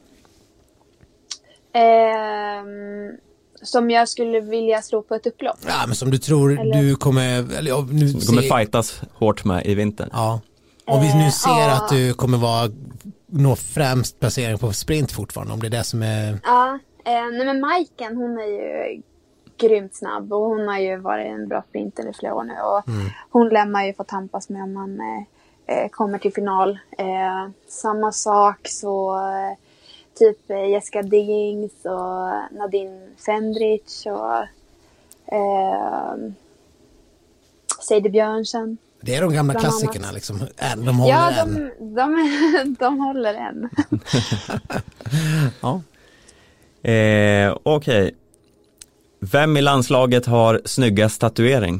Som jag skulle vilja slå på ett upplopp. Ja, men som du tror du kommer... Du kommer fightas hårt med i vintern. Ja. Om vi nu ser att du kommer nå främst placering på sprint fortfarande, om det är det som är... Ja, Nej men Majken, hon är ju grymt snabb och hon har ju varit en bra sprinter i flera år nu och hon lämnar ju för att tampas med om man kommer till final. Samma sak så typ Jessica Diggins och Nadine Fendrich och Sadie Björnsen. Det är de gamla klassikerna liksom. De håller de håller än. Ja. Okej. Vem i landslaget har snyggast tatuering?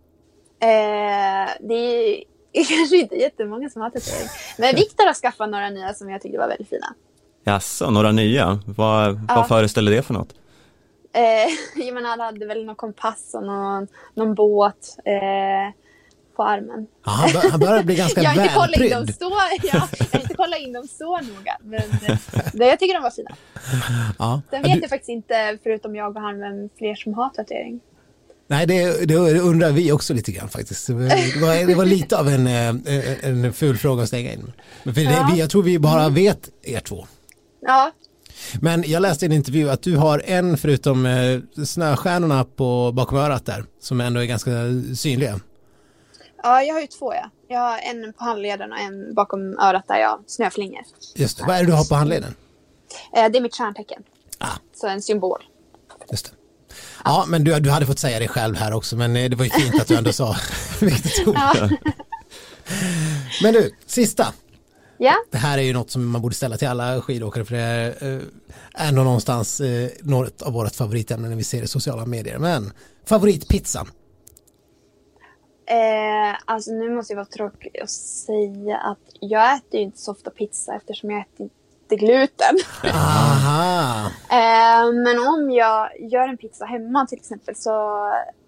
Det är kanske inte jättemånga som har tatuering. Men Viktor har skaffat några nya som jag tyckte var väldigt fina. Jaså, några nya? Vad föreställer det för något? Jag menar, alla hade väl någon kompass och någon båt på armen. Ja, han börjar bli ganska välprydd. Jag har inte kollat in dem så noga. Men jag tycker de var fina. Ja. Sen vet jag faktiskt inte, förutom jag och han, vem fler som har tatuering. Nej, det undrar vi också lite grann faktiskt. Det var lite av en ful fråga att stänga in. Men för jag tror vi bara vet er två. Ja. Men jag läste i en intervju att du har en, förutom snöstjärnorna bakom örat där, som ändå är ganska synliga. Ja, jag har ju två. Jag har en på handleden och en bakom örat där jag snöflingor. Just det. Vad är det du har på handleden? Det är mitt stjärntecken. Så en symbol. Just det. Ja, men du hade fått säga det själv här också, men det var ju fint att du ändå sa vilket ord. Ja. Men du, sista. Ja. Det här är ju något som man borde ställa till alla skidåkare, för det är ändå någonstans något av vårt favoritämne när vi ser det i sociala medier. Men favoritpizzan? Alltså nu måste jag vara tråkig och säga att jag äter ju inte så ofta pizza eftersom jag äter inte gluten. Aha. Men om jag gör en pizza hemma till exempel så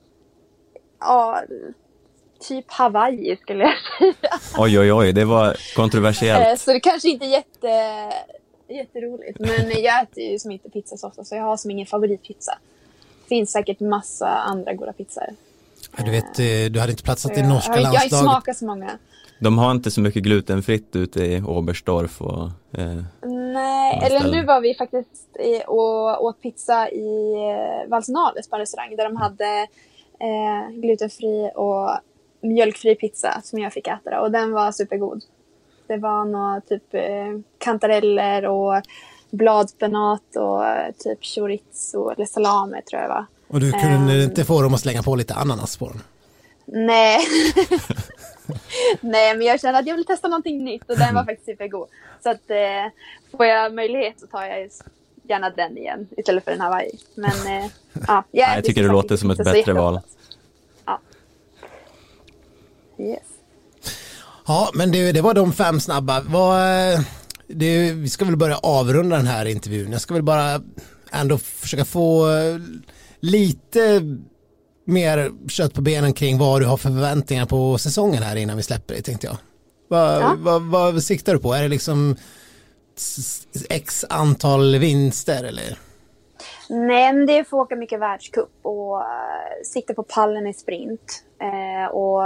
typ Hawaii skulle jag säga. Oj, det var kontroversiellt. Så det kanske inte är jätteroligt, men jag äter ju som inte pizza så ofta, så jag har som ingen favoritpizza. Det finns säkert massa andra goda pizzor. Du vet, du hade inte platsat i norska landslaget. Jag smakar så många. De har inte så mycket glutenfritt ute i Oberstdorf och nej, eller nu var vi faktiskt och åt pizza i Valsenales på en restaurang där de hade glutenfri och mjölkfri pizza som jag fick äta, och den var supergod. Det var några typ kantareller och bladspenat och typ chorizo eller salami tror jag var. Och du kunde inte få dem att slänga på lite ananas på den? Nej. Nej, men jag kände att jag vill testa någonting nytt och den var faktiskt supergod. Så att får jag möjlighet så tar jag gärna den igen istället för den Hawaii. Men jag tycker det låter som ett bättre val. Ja. Yes. Ja, men det var de 5 snabba. Vi ska väl börja avrunda den här intervjun. Jag ska väl bara ändå försöka få lite mer kött på benen kring vad du har för förväntningar på säsongen här innan vi släpper det, tänkte jag. Vad siktar du på? Är det liksom x antal vinster eller? Nej, men det är för att åka mycket världscup och sikta på pallen i sprint och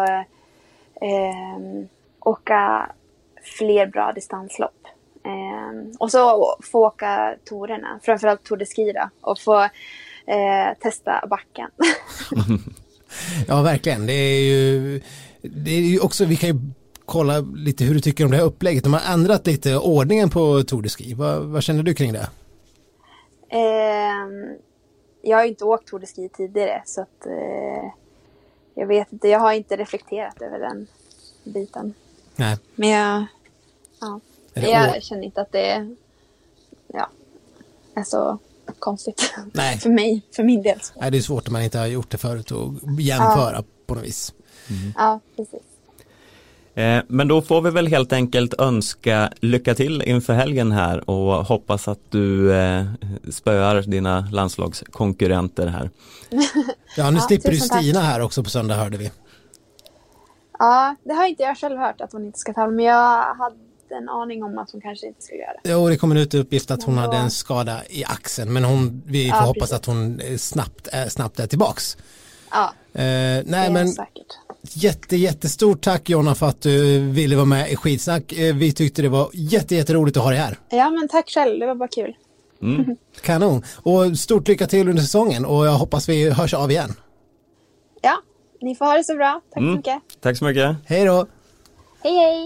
åka fler bra distanslopp. Och så få åka torerna, framförallt Tour de Ski och få testa backen. Ja, verkligen. Det är ju också, vi kan ju kolla lite hur du tycker om det här upplägget. De har ändrat lite ordningen på Tour de Ski. Vad känner du kring det? Jag har inte åkt Tour de Ski tidigare, så att jag vet inte. Jag har inte reflekterat över den biten. Nej. Men jag känner inte att det är så konstigt. Nej. för min del. Nej, det är svårt om man inte har gjort det förut och jämföra på något vis. Mm. Ja, precis. Men då får vi väl helt enkelt önska lycka till inför helgen här och hoppas att du spöar dina landslagskonkurrenter här. Ja, nu slipper du Stina här också på söndag, hörde vi. Ja, det har inte jag själv hört att hon inte ska tävla, men jag hade en aning om att hon kanske inte skulle göra det. Jo, det kommer ut uppgift att hon hade en skada i axeln, men vi får hoppas att hon snabbt är tillbaks. Ja, nej, men säkert. Jättestort tack Jonna för att du ville vara med i Skidsnack. Vi tyckte det var jätteroligt att ha dig här. Ja, men tack själv, det var bara kul. Kanon. Och stort lycka till under säsongen och jag hoppas vi hörs av igen. Ja, ni får ha det så bra. Tack så mycket. Tack så mycket. Hej då. Hej, hej.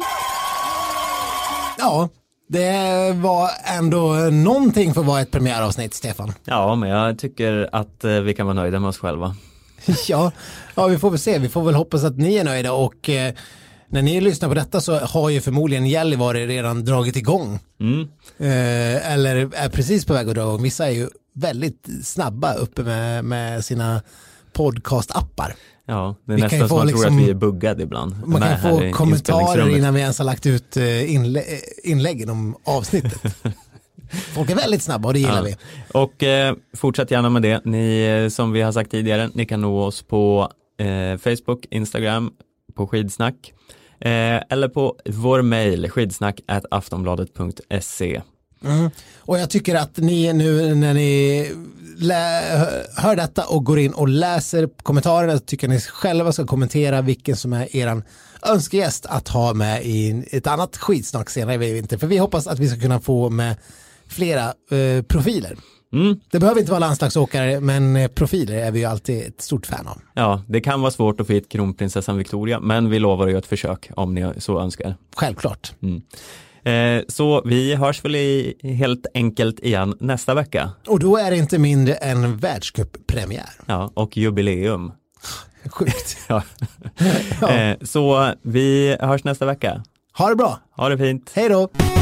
Ja, det var ändå någonting för att vara ett premiäravsnitt, Stefan. Ja, men jag tycker att vi kan vara nöjda med oss själva. Ja, vi får väl se. Vi får väl hoppas att ni är nöjda och när ni lyssnar på detta så har ju förmodligen Gällivare redan dragit igång. Eller är precis på väg att dra igång. Vissa är ju väldigt snabba uppe med sina podcast-appar. Ja, det är nästan som man tror att vi är buggade ibland. Man kan få kommentarer innan vi ens har lagt ut inläggen om avsnittet. Folk är väldigt snabba och det gillar vi. Och fortsätt gärna med det. Ni, som vi har sagt tidigare, ni kan nå oss på Facebook, Instagram, på Skidsnack. Eller på vår mejl skidsnack@aftonbladet.se. Och jag tycker att ni nu när ni hör detta och går in och läser kommentarerna, så tycker jag ni själva ska kommentera vilken som är eran önskegäst att ha med i ett annat Skidsnack senare i vinter. För vi hoppas att vi ska kunna få med flera profiler. Det behöver inte vara landslagsåkare, men profiler är vi ju alltid ett stort fan av. Ja, det kan vara svårt att få hit kronprinsessan Victoria, men vi lovar ju ett försök om ni så önskar. Självklart. Så vi hörs väl helt enkelt igen nästa vecka. Och då är det inte mindre än världscuppremiär. Ja, och jubileum. Sjukt. Ja. Så vi hörs nästa vecka. Ha det bra. Ha det fint. Hej då.